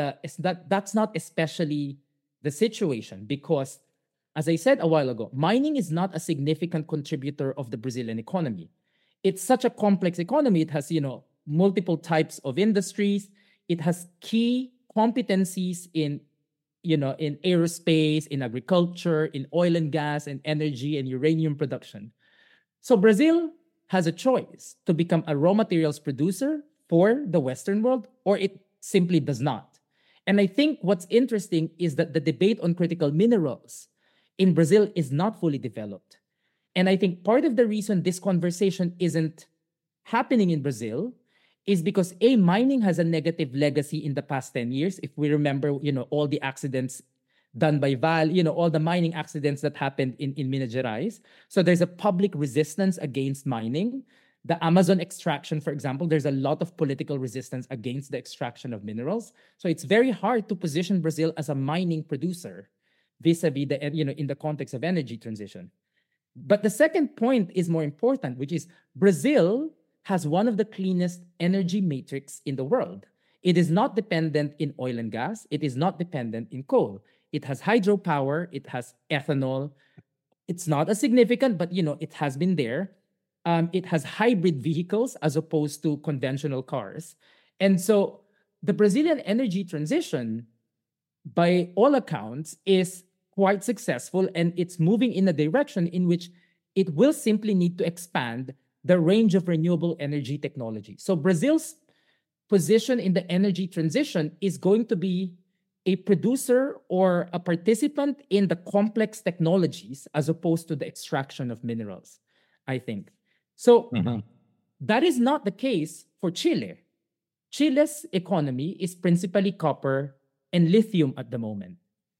not especially the situation, because, as I said a while ago, mining is not a significant contributor of the Brazilian economy. It's such a complex economy. It has, multiple types of industries. It has key competencies in aerospace, in agriculture, in oil and gas and energy and uranium production. So Brazil has a choice to become a raw materials producer for the Western world, or it simply does not. And I think what's interesting is that the debate on critical minerals in Brazil is not fully developed. And I think part of the reason this conversation isn't happening in Brazil is because mining has a negative legacy in the past 10 years. If we remember, all the accidents done by Vale, all the mining accidents that happened in Minas Gerais. So there's a public resistance against mining. The Amazon extraction, for example, there's a lot of political resistance against the extraction of minerals. So it's very hard to position Brazil as a mining producer vis-a-vis in the context of energy transition. But the second point is more important, which is Brazil has one of the cleanest energy matrix in the world. It is not dependent in oil and gas. It is not dependent in coal. It has hydropower. It has ethanol. It's not as significant, but it has been there. It has hybrid vehicles as opposed to conventional cars. And so the Brazilian energy transition, by all accounts, is quite successful, and it's moving in a direction in which it will simply need to expand the range of renewable energy technology. So Brazil's position in the energy transition is going to be a producer or a participant in the complex technologies as opposed to the extraction of minerals, I think. So that is not the case for Chile. Chile's economy is principally copper and lithium at the moment.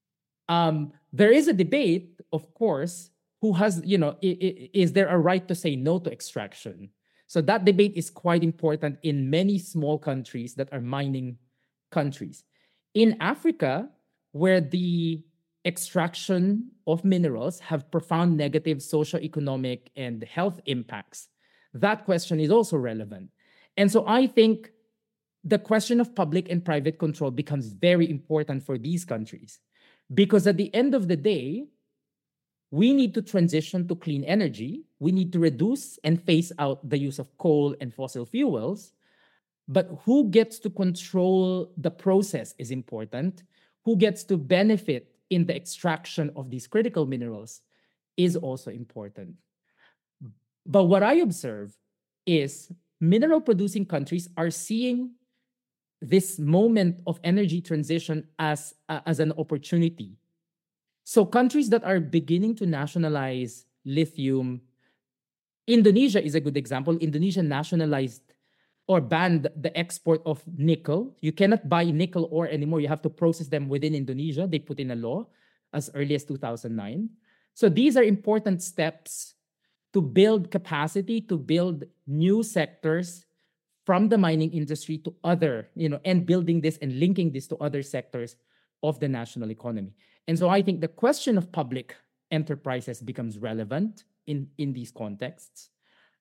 There is a debate, of course, who has, is there a right to say no to extraction? So that debate is quite important in many small countries that are mining countries. In Africa, where the extraction of minerals have profound negative socioeconomic and health impacts, that question is also relevant. And so I think the question of public and private control becomes very important for these countries, because at the end of the day, we need to transition to clean energy. We need to reduce and phase out the use of coal and fossil fuels. But who gets to control the process is important. Who gets to benefit in the extraction of these critical minerals is also important. But what I observe is mineral producing countries are seeing this moment of energy transition as an opportunity. So countries that are beginning to nationalize lithium, Indonesia is a good example. Indonesia nationalized or banned the export of nickel. You cannot buy nickel ore anymore. You have to process them within Indonesia. They put in a law as early as 2009. So these are important steps to build capacity, to build new sectors from the mining industry to other, and building this and linking this to other sectors of the national economy. And so I think the question of public enterprises becomes relevant in these contexts.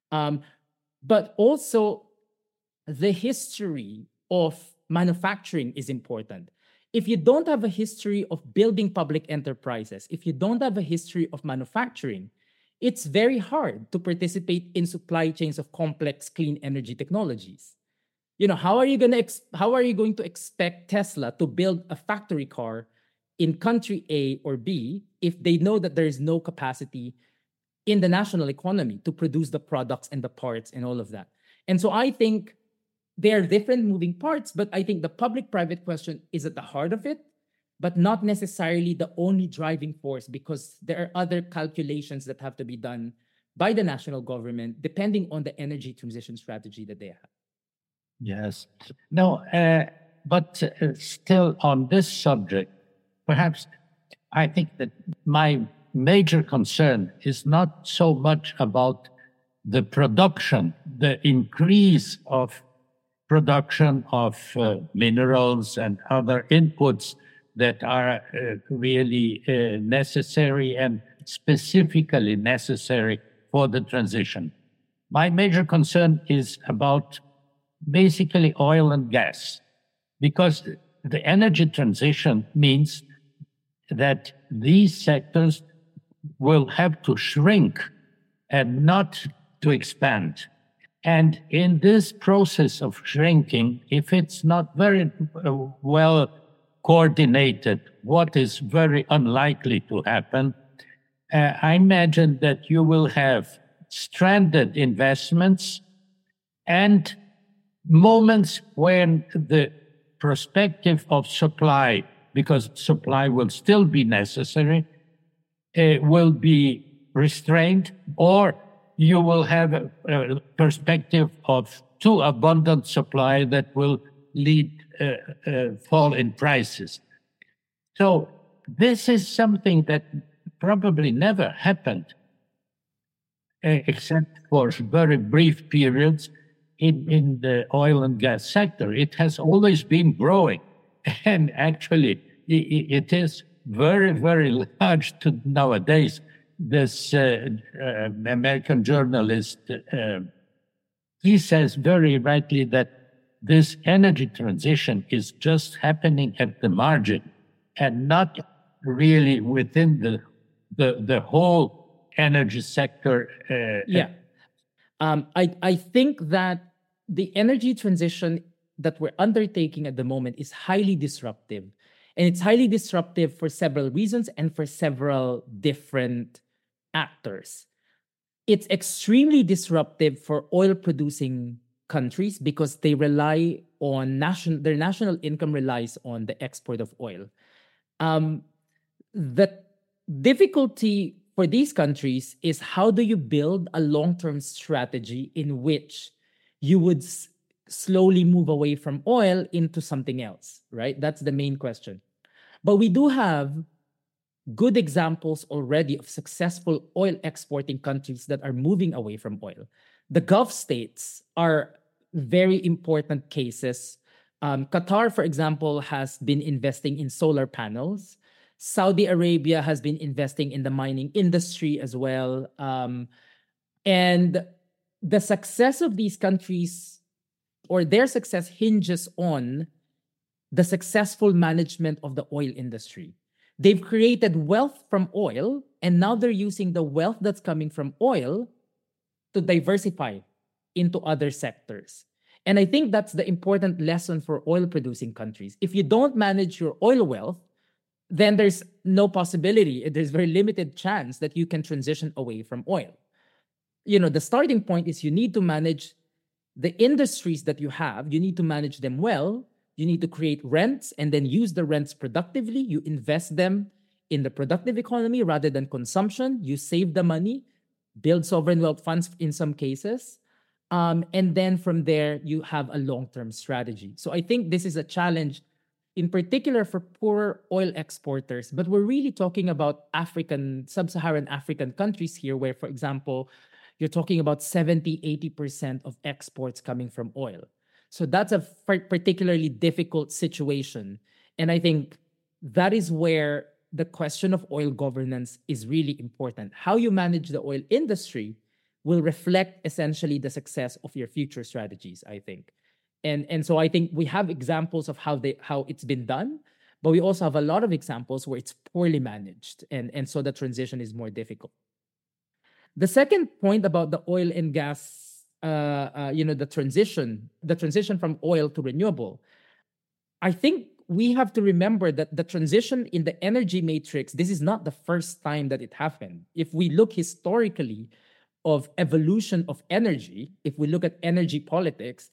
But also the history of manufacturing is important. If you don't have a history of building public enterprises, if you don't have a history of manufacturing, it's very hard to participate in supply chains of complex clean energy technologies. How are you going to expect Tesla to build a factory car in country A or B if they know that there is no capacity in the national economy to produce the products and the parts and all of that? And so I think there are different moving parts, but I think the public-private question is at the heart of it, but not necessarily the only driving force, because there are other calculations that have to be done by the national government depending on the energy transition strategy that they have. Yes. No, but still on this subject, perhaps I think that my major concern is not so much about the production, the increase of production of minerals and other inputs that are really necessary and specifically necessary for the transition. My major concern is about basically oil and gas, because the energy transition means that these sectors will have to shrink and not to expand. And in this process of shrinking, if it's not very well coordinated, what is very unlikely to happen, I imagine that you will have stranded investments and moments when the perspective of supply, because supply will still be necessary, will be restrained, or you will have a perspective of too abundant supply that will lead fall in prices. So this is something that probably never happened, except for very brief periods in the oil and gas sector. It has always been growing, and actually it is very, very large to nowadays. This American journalist, he says very rightly that this energy transition is just happening at the margin and not really within the whole energy sector. I think that the energy transition that we're undertaking at the moment is highly disruptive. And it's highly disruptive for several reasons and for several different actors. It's extremely disruptive for oil-producing countries because they rely on their national income relies on the export of oil. The difficulty for these countries is, how do you build a long-term strategy in which you would slowly move away from oil into something else, right? That's the main question. But we do have good examples already of successful oil exporting countries that are moving away from oil. The Gulf states are very important cases. Qatar, for example, has been investing in solar panels. Saudi Arabia has been investing in the mining industry as well. And the success of these countries, or their success, hinges on the successful management of the oil industry. They've created wealth from oil, and now they're using the wealth that's coming from oil to diversify into other sectors. And I think that's the important lesson for oil-producing countries. If you don't manage your oil wealth, then there's no possibility, there's very limited chance that you can transition away from oil. The starting point is you need to manage the industries that you have. You need to manage them well. You need to create rents and then use the rents productively. You invest them in the productive economy rather than consumption. You save the money, build sovereign wealth funds in some cases. And then from there, you have a long-term strategy. So I think this is a challenge in particular for poorer oil exporters. But we're really talking about sub-Saharan African countries here, where, for example, you're talking about 70-80% of exports coming from oil. So that's a particularly difficult situation. And I think that is where the question of oil governance is really important. How you manage the oil industry will reflect essentially the success of your future strategies, I think. And so I think we have examples of how it's been done, but we also have a lot of examples where it's poorly managed. And so the transition is more difficult. The second point about the oil and gas, the transition from oil to renewable, I think we have to remember that the transition in the energy matrix, this is not the first time that it happened. If we look historically of evolution of energy, if we look at energy politics,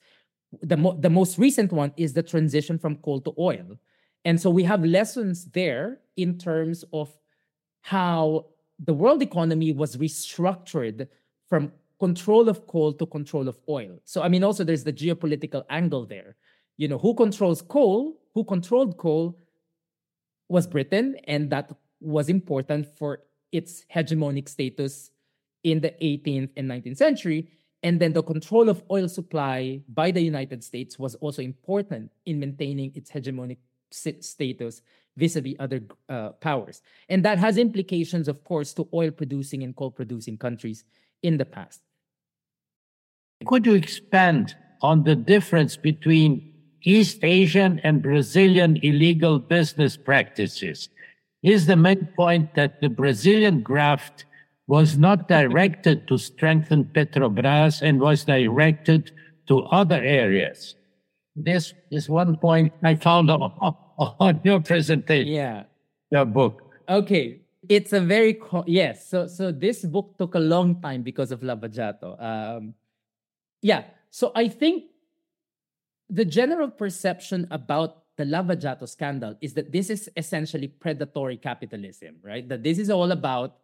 the most recent one is the transition from coal to oil. And so we have lessons there in terms of how the world economy was restructured from control of coal to control of oil. So, I mean, also there's the geopolitical angle there. You know, who controls coal, who controlled coal was Britain, and that was important for its hegemonic status in the 18th and 19th century. And then the control of oil supply by the United States was also important in maintaining its hegemonic status vis-a-vis other powers. And that has implications, of course, to oil-producing and coal-producing countries in the past. Could you expand on the difference between East Asian and Brazilian illegal business practices? Is the main point that the Brazilian graft was not directed to strengthen Petrobras and was directed to other areas? This is one point I found on your presentation. Yeah. Your book. Okay. It's a very, yes. So this book took a long time because of Lava Jato. Yeah. So I think the general perception about the Lava Jato scandal is that this is essentially predatory capitalism, right? That this is all about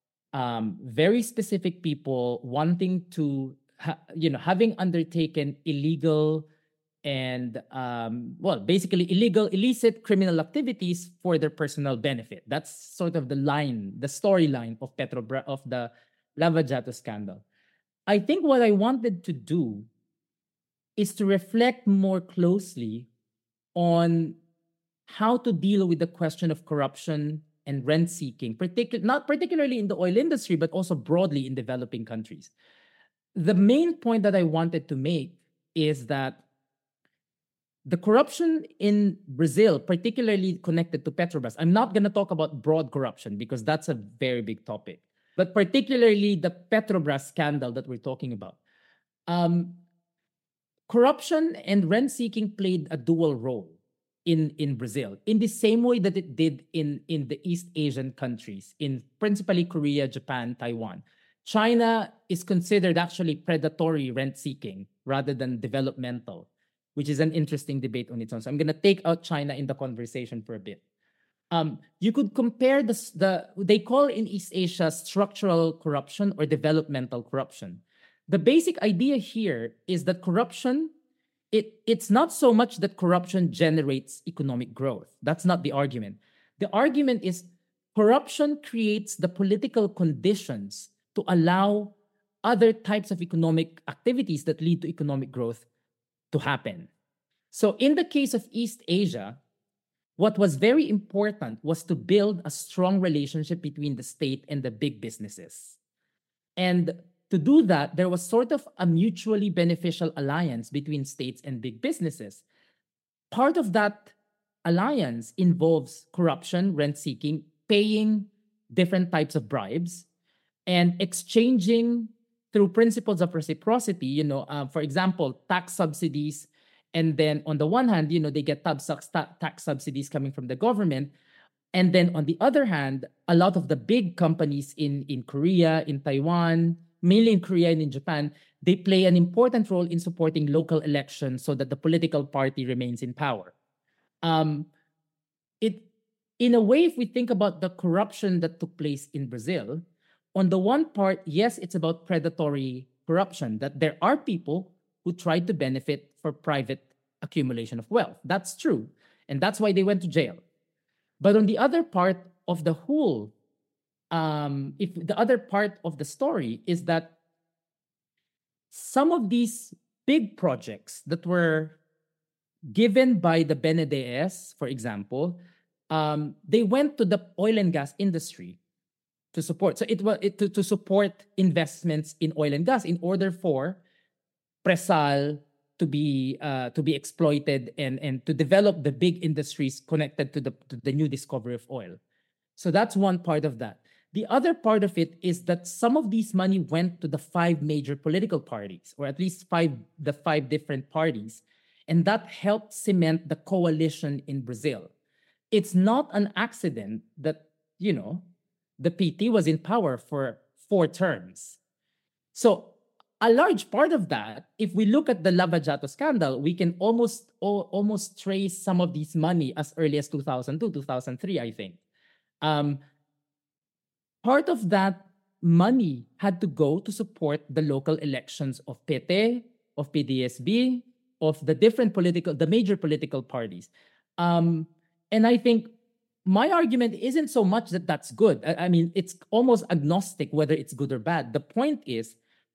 very specific people wanting to, having undertaken illegal and, basically illicit criminal activities for their personal benefit. That's sort of the storyline of of the Lava Jato scandal. I think what I wanted to do is to reflect more closely on how to deal with the question of corruption and rent seeking, not particularly in the oil industry, but also broadly in developing countries. The main point that I wanted to make is that the corruption in Brazil, particularly connected to Petrobras, I'm not going to talk about broad corruption because that's a very big topic, but particularly the Petrobras scandal that we're talking about. Corruption and rent seeking played a dual role in Brazil, in the same way that it did in the East Asian countries, in principally Korea, Japan, Taiwan. China is considered actually predatory rent seeking rather than developmental, which is an interesting debate on its own. So I'm going to take out China in the conversation for a bit. You could compare they call in East Asia structural corruption or developmental corruption. The basic idea here is that corruption, it's not so much that corruption generates economic growth. That's not the argument. The argument is corruption creates the political conditions to allow other types of economic activities that lead to economic growth to happen. So in the case of East Asia, what was very important was to build a strong relationship between the state and the big businesses. And to do that, there was sort of a mutually beneficial alliance between states and big businesses. Part of that alliance involves corruption, rent seeking, paying different types of bribes, and exchanging through principles of reciprocity, for example, tax subsidies. And then on the one hand, they get tax subsidies coming from the government. And then on the other hand, a lot of the big companies in Korea, in Taiwan, mainly in Korea and in Japan, they play an important role in supporting local elections so that the political party remains in power. In a way, if we think about the corruption that took place in Brazil, on the one part, yes, it's about predatory corruption, that there are people who tried to benefit for private accumulation of wealth. That's true. And that's why they went to jail. But on the other part of the whole, if the other part of the story is that some of these big projects that were given by the BNDES, for example, they went to the oil and gas industry to support. So it was to support investments in oil and gas in order for Presal to be exploited and to develop the big industries connected to the new discovery of oil. So that's one part of that. The other part of it is that some of these money went to the 5 major political parties, or at least the five different parties, and that helped cement the coalition in Brazil. It's not an accident that, the PT was in power for 4 terms. So a large part of that, if we look at the Lava Jato scandal, we can almost trace some of these money as early as 2002, 2003, I think. Part of that money had to go to support the local elections of PT, of PDSB, of the major political parties. And I think my argument isn't so much that that's good. I mean, it's almost agnostic whether it's good or bad. The point is,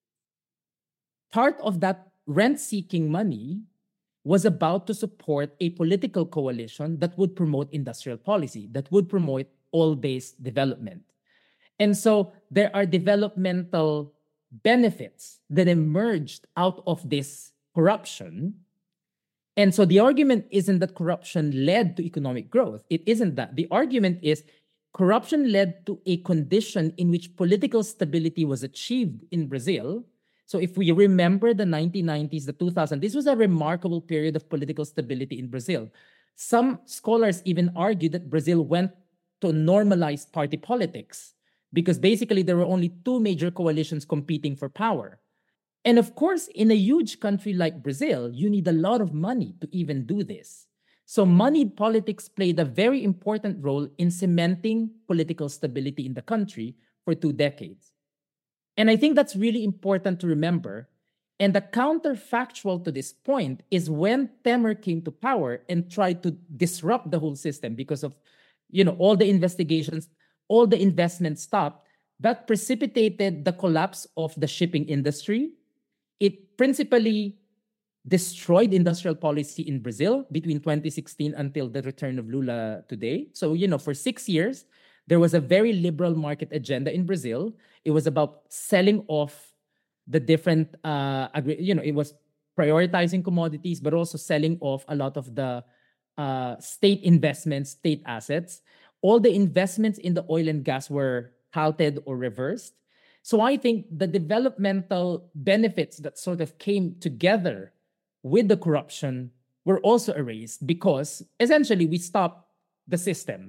part of that rent-seeking money was about to support a political coalition that would promote industrial policy, that would promote oil-based development. And so there are developmental benefits that emerged out of this corruption. And so the argument isn't that corruption led to economic growth. It isn't that. The argument is corruption led to a condition in which political stability was achieved in Brazil. So if we remember the 1990s, the 2000s, this was a remarkable period of political stability in Brazil. Some scholars even argue that Brazil went to normalized party politics because basically there were only two major coalitions competing for power. And of course, in a huge country like Brazil, you need a lot of money to even do this. So moneyed politics played a very important role in cementing political stability in the country for 2 decades. And I think that's really important to remember. And the counterfactual to this point is when Temer came to power and tried to disrupt the whole system because of, all the investigations, all the investment stopped, that precipitated the collapse of the shipping industry. It principally destroyed industrial policy in Brazil between 2016 until the return of Lula today. So, for 6 years, there was a very liberal market agenda in Brazil. It was about selling off the different, it was prioritizing commodities, but also selling off a lot of the state investments, state assets. All the investments in the oil and gas were halted or reversed. So I think the developmental benefits that sort of came together with the corruption were also erased because essentially we stopped the system.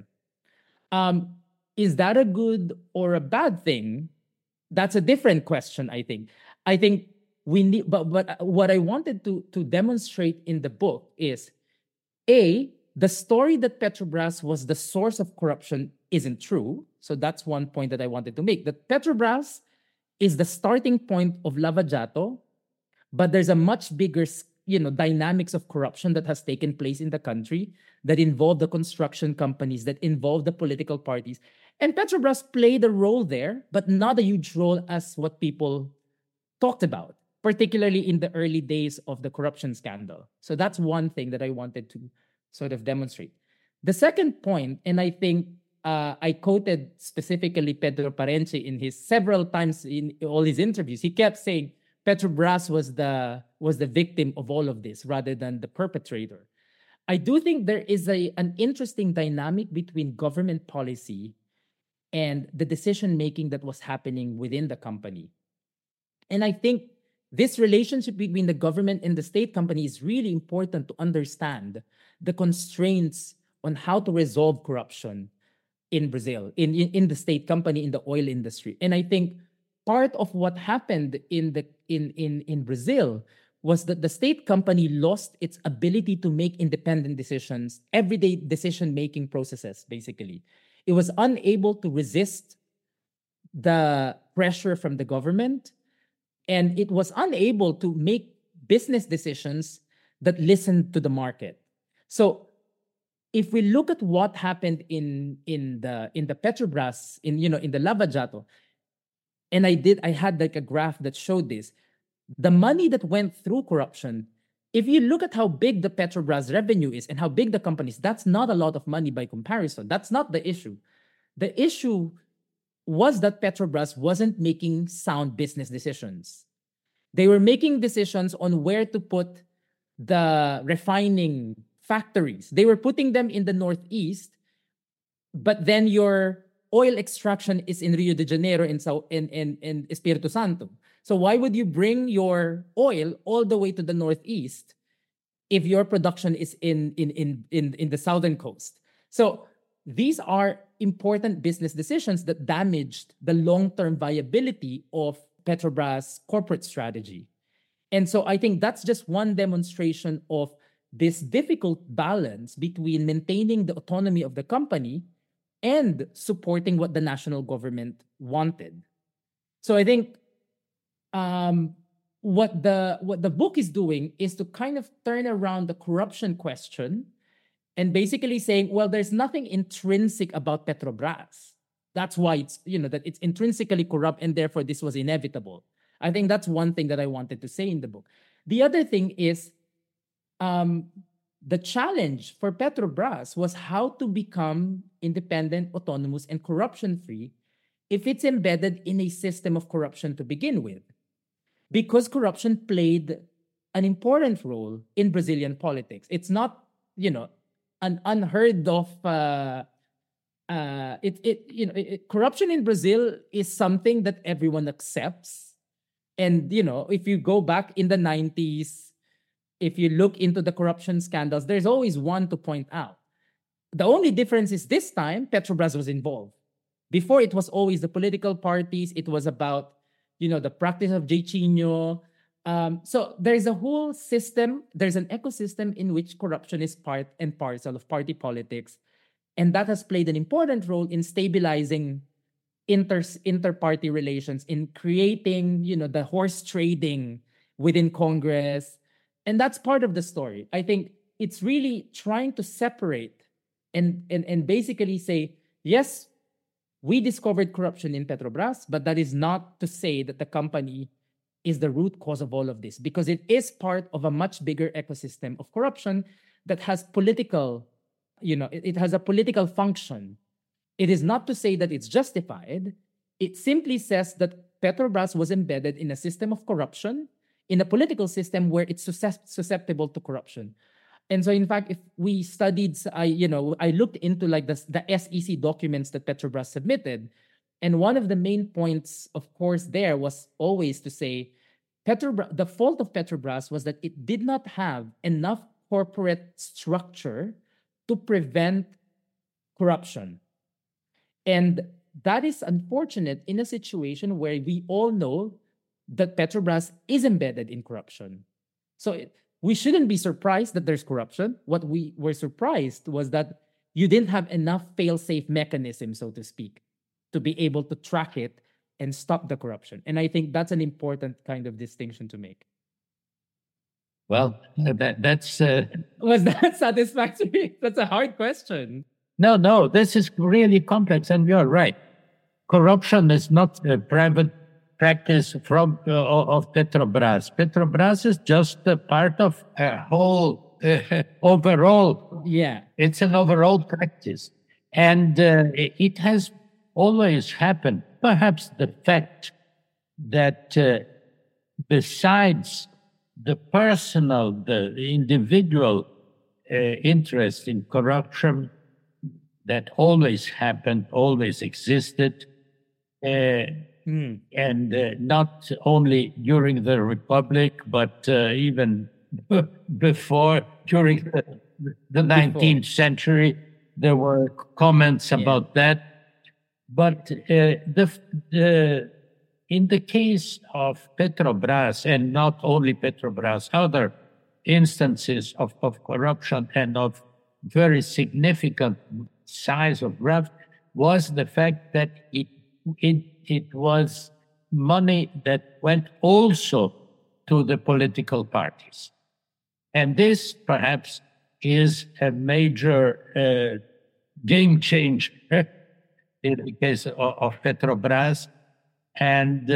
Is that a good or a bad thing? That's a different question, I think. I think we need, but what I wanted to demonstrate in the book is, the story that Petrobras was the source of corruption isn't true. So that's one point that I wanted to make. That Petrobras is the starting point of Lava Jato, but there's a much bigger, dynamics of corruption that has taken place in the country that involve the construction companies, that involve the political parties. And Petrobras played a role there, but not a huge role as what people talked about, particularly in the early days of the corruption scandal. So that's one thing that I wanted to sort of demonstrate. The second point, and I think I quoted specifically Pedro Parenche in his several times in all his interviews. He kept saying Petrobras was the victim of all of this rather than the perpetrator. I do think there is an interesting dynamic between government policy and the decision-making that was happening within the company. And I think this relationship between the government and the state company is really important to understand the constraints on how to resolve corruption in Brazil, in the state company, in the oil industry. And I think part of what happened in Brazil was that the state company lost its ability to make independent decisions, everyday decision-making processes, basically. It was unable to resist the pressure from the government, and it was unable to make business decisions that listened to the market. So if we look at what happened in the Petrobras, in the Lava Jato, and I had like a graph that showed this, the money that went through corruption, if you look at how big the Petrobras revenue is and how big the company is, that's not a lot of money by comparison. That's not the issue. The issue was that Petrobras wasn't making sound business decisions. They were making decisions on where to put the refining factories. They were putting them in the Northeast, but then your oil extraction is in Rio de Janeiro and Espiritu Santo. So why would you bring your oil all the way to the Northeast if your production is in the southern coast? So these are important business decisions that damaged the long-term viability of Petrobras corporate strategy. And so I think that's just one demonstration of this difficult balance between maintaining the autonomy of the company and supporting what the national government wanted. So I think what the book is doing is to kind of turn around the corruption question and basically saying, well, there's nothing intrinsic about Petrobras. That's why it's, that it's intrinsically corrupt and therefore this was inevitable. I think that's one thing that I wanted to say in the book. The other thing is the challenge for Petrobras was how to become independent, autonomous, and corruption-free if it's embedded in a system of corruption to begin with. Because corruption played an important role in Brazilian politics. It's not, an unheard of corruption in Brazil is something that everyone accepts. And, if you go back in the 90s, if you look into the corruption scandals, there's always one to point out. The only difference is this time, Petrobras was involved. Before, it was always the political parties. It was about, the practice of Jaicinho. So there's a whole system, there's an ecosystem in which corruption is part and parcel of party politics. And that has played an important role in stabilizing inter-party relations, in creating, the horse trading within Congress. And that's part of the story. I think it's really trying to separate and basically say, yes, we discovered corruption in Petrobras, but that is not to say that the company is the root cause of all of this, because it is part of a much bigger ecosystem of corruption that has political, it has a political function. It is not to say that it's justified. It simply says that Petrobras was embedded in a system of corruption, in a political system where it's susceptible to corruption. And so, in fact, if we studied, I looked into like the SEC documents that Petrobras submitted. And one of the main points, of course, there was always to say the fault of Petrobras was that it did not have enough corporate structure to prevent corruption. And that is unfortunate in a situation where we all know that Petrobras is embedded in corruption. So we shouldn't be surprised that there's corruption. What we were surprised was that you didn't have enough fail-safe mechanism, so to speak, to be able to track it and stop the corruption. And I think that's an important kind of distinction to make. Well, that's... Was that satisfactory? That's a hard question. No, this is really complex, and you're right. Corruption is not a private practice of Petrobras. Petrobras is just a part of a whole overall. Yeah. It's an overall practice. And it has always happened. Perhaps the fact that besides the personal, the individual interest in corruption that always happened, always existed, and not only during the Republic, but even before, during the 19th century, there were comments about that. But in the case of Petrobras, and not only Petrobras, other instances of corruption and of very significant size of graft was the fact that it was money that went also to the political parties. And this perhaps is a major game changer in the case of Petrobras. And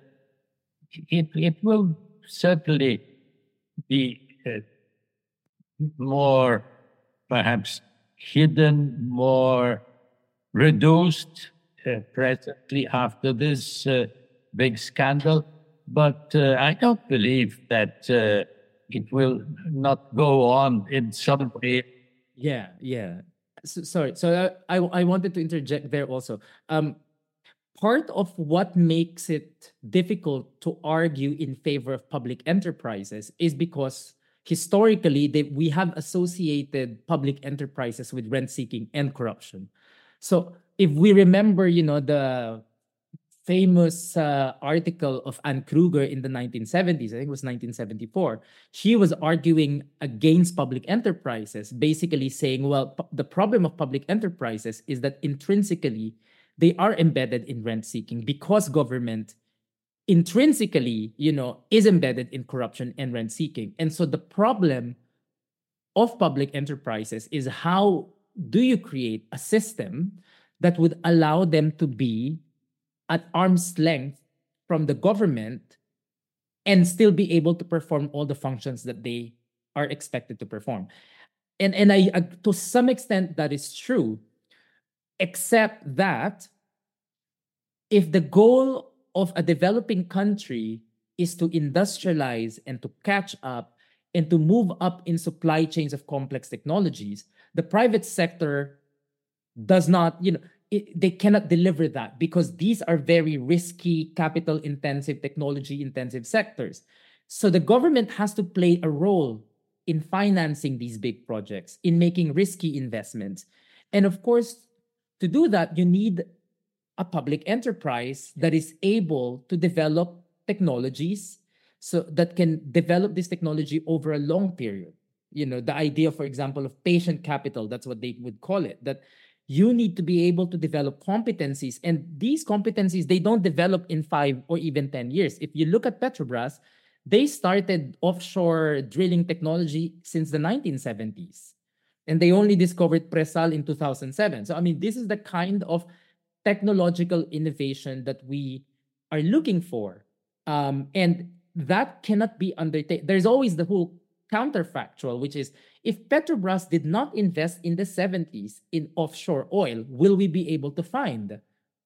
it will certainly be more perhaps hidden, more reduced presently after this big scandal. But I don't believe that it will not go on in some way. Yeah. Sorry. So I wanted to interject there also. Part of what makes it difficult to argue in favor of public enterprises is because historically we have associated public enterprises with rent-seeking and corruption. So if we remember, the famous article of Anne Kruger in the 1970s, I think it was 1974, she was arguing against public enterprises, basically saying, well, the problem of public enterprises is that intrinsically they are embedded in rent seeking because government intrinsically, is embedded in corruption and rent seeking. And so the problem of public enterprises is how do you create a system that would allow them to be at arm's length from the government and still be able to perform all the functions that they are expected to perform. And I to some extent that is true, except that if the goal of a developing country is to industrialize and to catch up and to move up in supply chains of complex technologies, the private sector does not, they cannot deliver that because these are very risky, capital-intensive, technology-intensive sectors. So the government has to play a role in financing these big projects, in making risky investments. And of course, to do that, you need a public enterprise that is able to develop technologies so that can develop this technology over a long period. The idea, for example, of patient capital, that's what they would call it, that you need to be able to develop competencies. And these competencies, they don't develop in 5 or even 10 years. If you look at Petrobras, they started offshore drilling technology since the 1970s. And they only discovered Presal in 2007. So, this is the kind of technological innovation that we are looking for. And that cannot be undertaken. There's always the whole counterfactual, which is if Petrobras did not invest in the 70s in offshore oil, will we be able to find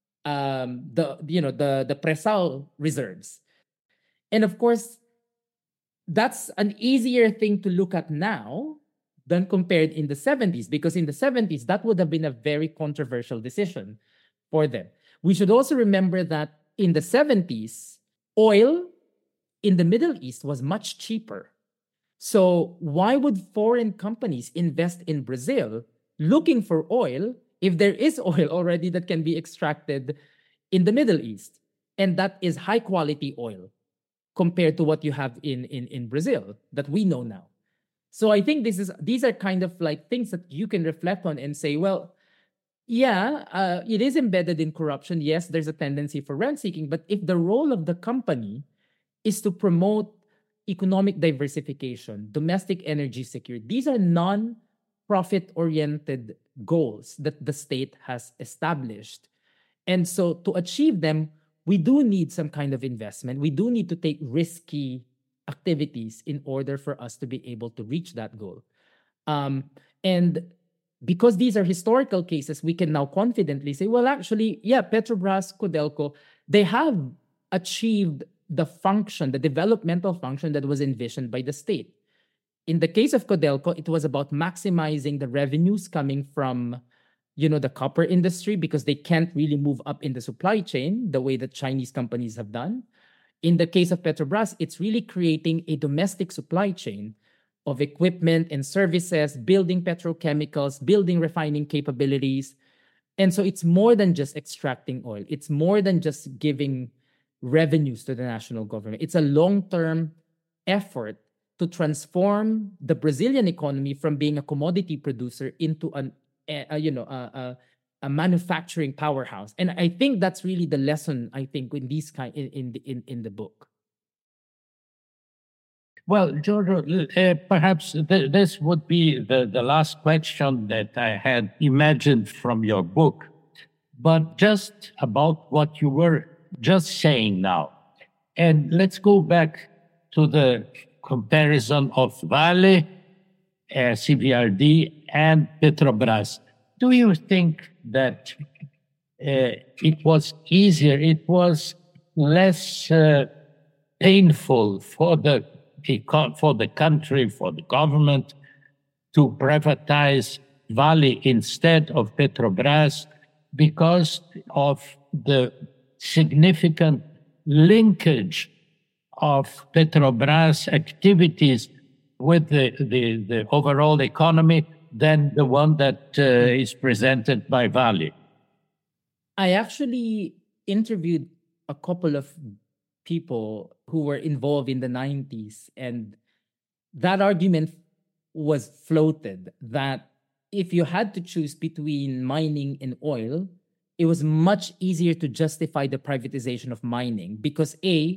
the Presal reserves? And of course, that's an easier thing to look at now than compared in the 70s, because in the 70s, that would have been a very controversial decision for them. We should also remember that in the 70s, oil in the Middle East was much cheaper. So why would foreign companies invest in Brazil looking for oil if there is oil already that can be extracted in the Middle East? And that is high quality oil compared to what you have in Brazil that we know now. So I think these are kind of like things that you can reflect on and say, well, yeah, it is embedded in corruption. Yes, there's a tendency for rent seeking, but if the role of the company is to promote economic diversification, domestic energy security, these are non-profit oriented goals that the state has established. And so to achieve them, we do need some kind of investment. We do need to take risky activities in order for us to be able to reach that goal. And because these are historical cases, we can now confidently say, well, actually, yeah, Petrobras, Codelco, they have achieved the function, the developmental function that was envisioned by the state. In the case of Codelco, it was about maximizing the revenues coming from, the copper industry, because they can't really move up in the supply chain the way that Chinese companies have done. In the case of Petrobras, it's really creating a domestic supply chain of equipment and services, building petrochemicals, building refining capabilities. And so it's more than just extracting oil. It's more than just giving revenues to the national government. It's a long-term effort to transform the Brazilian economy from being a commodity producer into a manufacturing powerhouse. And I think that's really the lesson, I think, in the book. Well, Giorgio, perhaps this would be the last question that I had imagined from your book. But just about what you were just saying now. And let's go back to the comparison of Vale, CVRD, and Petrobras. Do you think that it was easier, it was less painful for the country, for the government, to privatize Vale instead of Petrobras because of the significant linkage of Petrobras activities with the overall economy than the one that is presented by Vale? I actually interviewed a couple of people who were involved in the 90s, and that argument was floated that if you had to choose between mining and oil, it was much easier to justify the privatization of mining because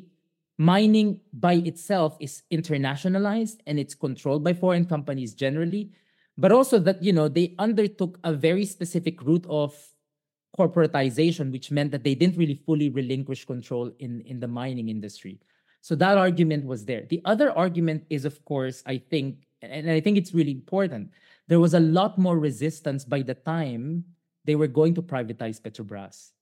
mining by itself is internationalized and it's controlled by foreign companies generally, but also that, they undertook a very specific route of corporatization, which meant that they didn't really fully relinquish control in the mining industry. So that argument was there. The other argument is, of course, I think it's really important, there was a lot more resistance by the time they were going to privatize Petrobras.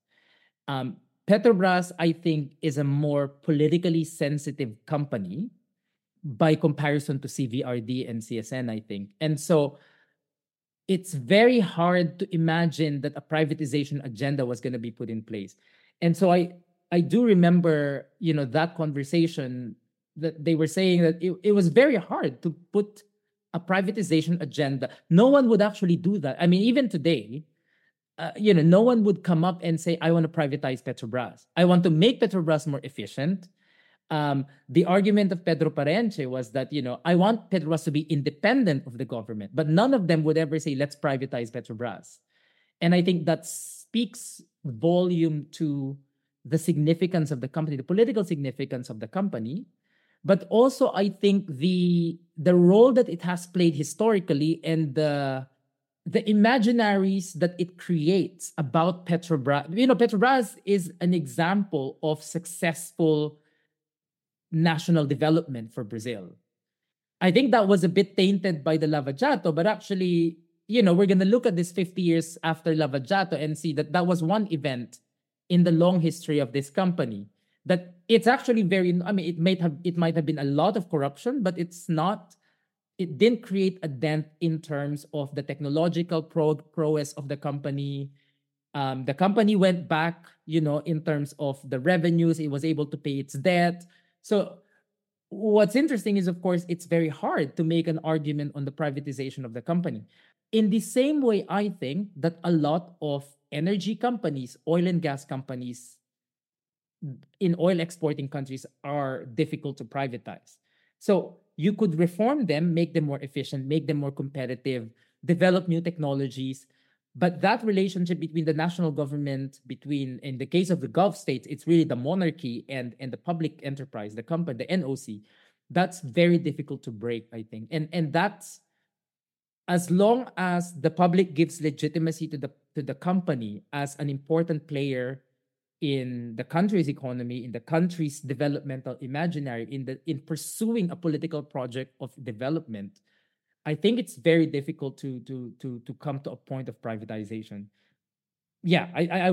Petrobras, I think, is a more politically sensitive company by comparison to CVRD and CSN, I think. And so it's very hard to imagine that a privatization agenda was going to be put in place. And so I do remember, that conversation that they were saying that it was very hard to put a privatization agenda. No one would actually do that. I mean, even today, no one would come up and say, I want to privatize Petrobras. I want to make Petrobras more efficient. The argument of Pedro Parenche was that, I want Petrobras to be independent of the government, but none of them would ever say, let's privatize Petrobras. And I think that speaks volume to the significance of the company, the political significance of the company, but also I think the role that it has played historically and the imaginaries that it creates about Petrobras. Petrobras is an example of successful national development for Brazil. I think that was a bit tainted by the Lava Jato, but actually, we're going to look at this 50 years after Lava Jato and see that that was one event in the long history of this company. That it's actually it might have been a lot of corruption, but it didn't create a dent in terms of the technological prowess of the company. The company went back, in terms of the revenues, it was able to pay its debt. So what's interesting is, of course, it's very hard to make an argument on the privatization of the company. In the same way, I think that a lot of energy companies, oil and gas companies in oil exporting countries are difficult to privatize. So you could reform them, make them more efficient, make them more competitive, develop new technologies. But that relationship between the national government, in the case of the Gulf states, it's really the monarchy and the public enterprise, the company, the NOC. That's very difficult to break, I think. And that's, as long as the public gives legitimacy to the company as an important player in the country's economy, in the country's developmental imaginary, in pursuing a political project of development, I think it's very difficult to come to a point of privatization. Yeah,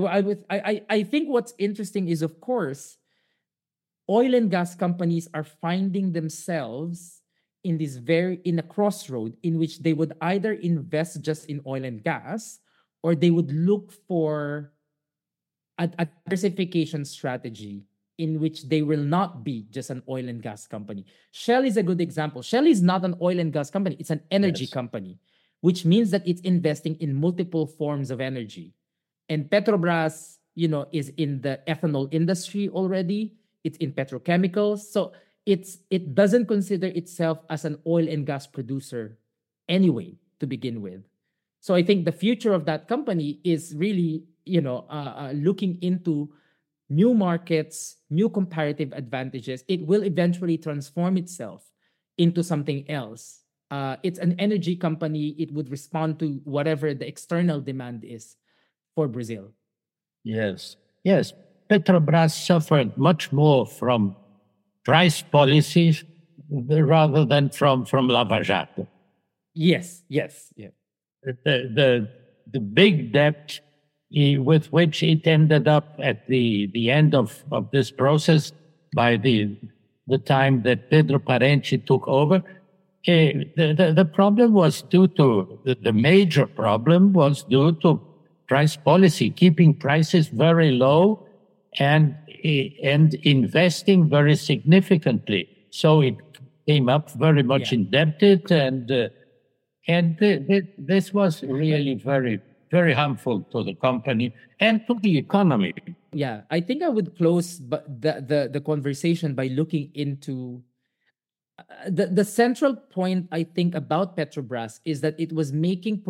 I think what's interesting is, of course, oil and gas companies are finding themselves in a crossroad in which they would either invest just in oil and gas, or they would look for a diversification strategy in which they will not be just an oil and gas company. Shell is a good example. Shell is not an oil and gas company. It's an energy company, which means that it's investing in multiple forms of energy. And Petrobras, is in the ethanol industry already. It's in petrochemicals. So it doesn't consider itself as an oil and gas producer anyway, to begin with. So I think the future of that company is really, looking into new markets, new comparative advantages. It will eventually transform itself into something else. It's an energy company. It would respond to whatever the external demand is for Brazil. Yes. Petrobras suffered much more from price policies rather than from Lava Jato. Yes. The big debt with which it ended up at the end of this process by the time that Pedro Parenche took over, the problem was the major problem was due to price policy, keeping prices very low and investing very significantly. So it came up very much indebted, and this was really very very harmful to the company and to the economy. Yeah, I think I would close the conversation by looking into the central point, I think, about Petrobras is that it was making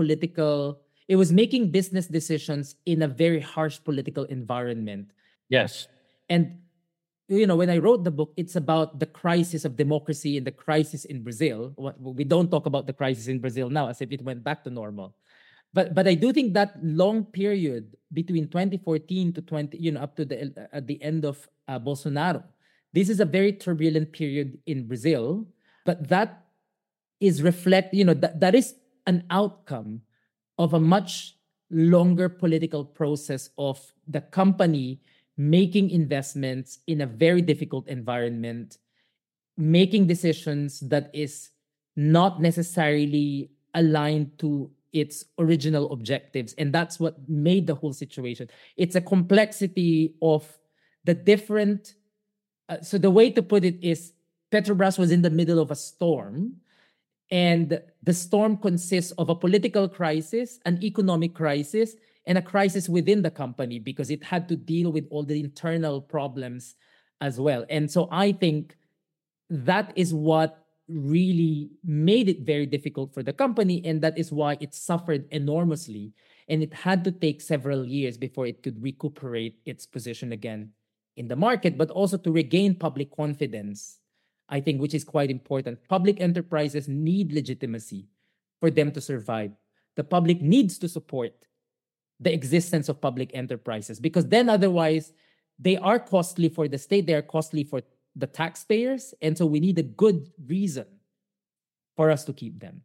business decisions in a very harsh political environment. Yes. And when I wrote the book, it's about the crisis of democracy and the crisis in Brazil. We don't talk about the crisis in Brazil now as if it went back to normal. But I do think that long period between 2014 to up to at the end of Bolsonaro, this is a very turbulent period in Brazil. But that is that is an outcome of a much longer political process of the company making investments in a very difficult environment, making decisions that is not necessarily aligned to its original objectives. And that's what made the whole situation. It's a complexity of the different... so the way to put it is Petrobras was in the middle of a storm, and the storm consists of a political crisis, an economic crisis, and a crisis within the company because it had to deal with all the internal problems as well. And so I think that is what really made it very difficult for the company, and that is why it suffered enormously. And it had to take several years before it could recuperate its position again in the market, but also to regain public confidence, I think, which is quite important. Public enterprises need legitimacy for them to survive. The public needs to support the existence of public enterprises because then otherwise they are costly for the state, they are costly for the taxpayers, and so we need a good reason for us to keep them.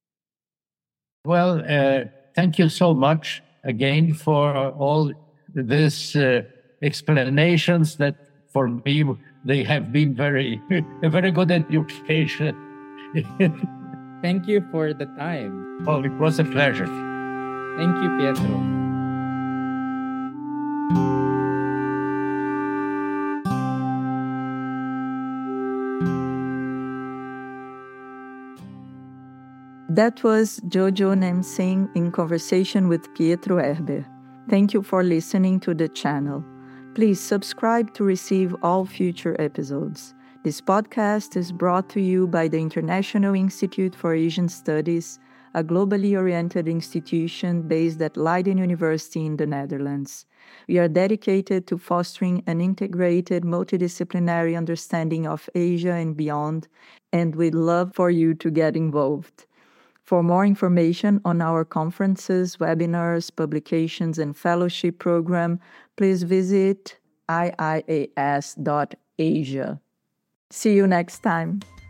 Well, thank you so much again for all these explanations that for me they have been a very good education. Thank you for the time. Oh, it was a pleasure. Thank you, Pietro. That was Jojo Namsing in conversation with Pietro Erber. Thank you for listening to the channel. Please subscribe to receive all future episodes. This podcast is brought to you by the International Institute for Asian Studies, a globally oriented institution based at Leiden University in the Netherlands. We are dedicated to fostering an integrated, multidisciplinary understanding of Asia and beyond, and we'd love for you to get involved. For more information on our conferences, webinars, publications, and fellowship program, please visit iias.asia. See you next time.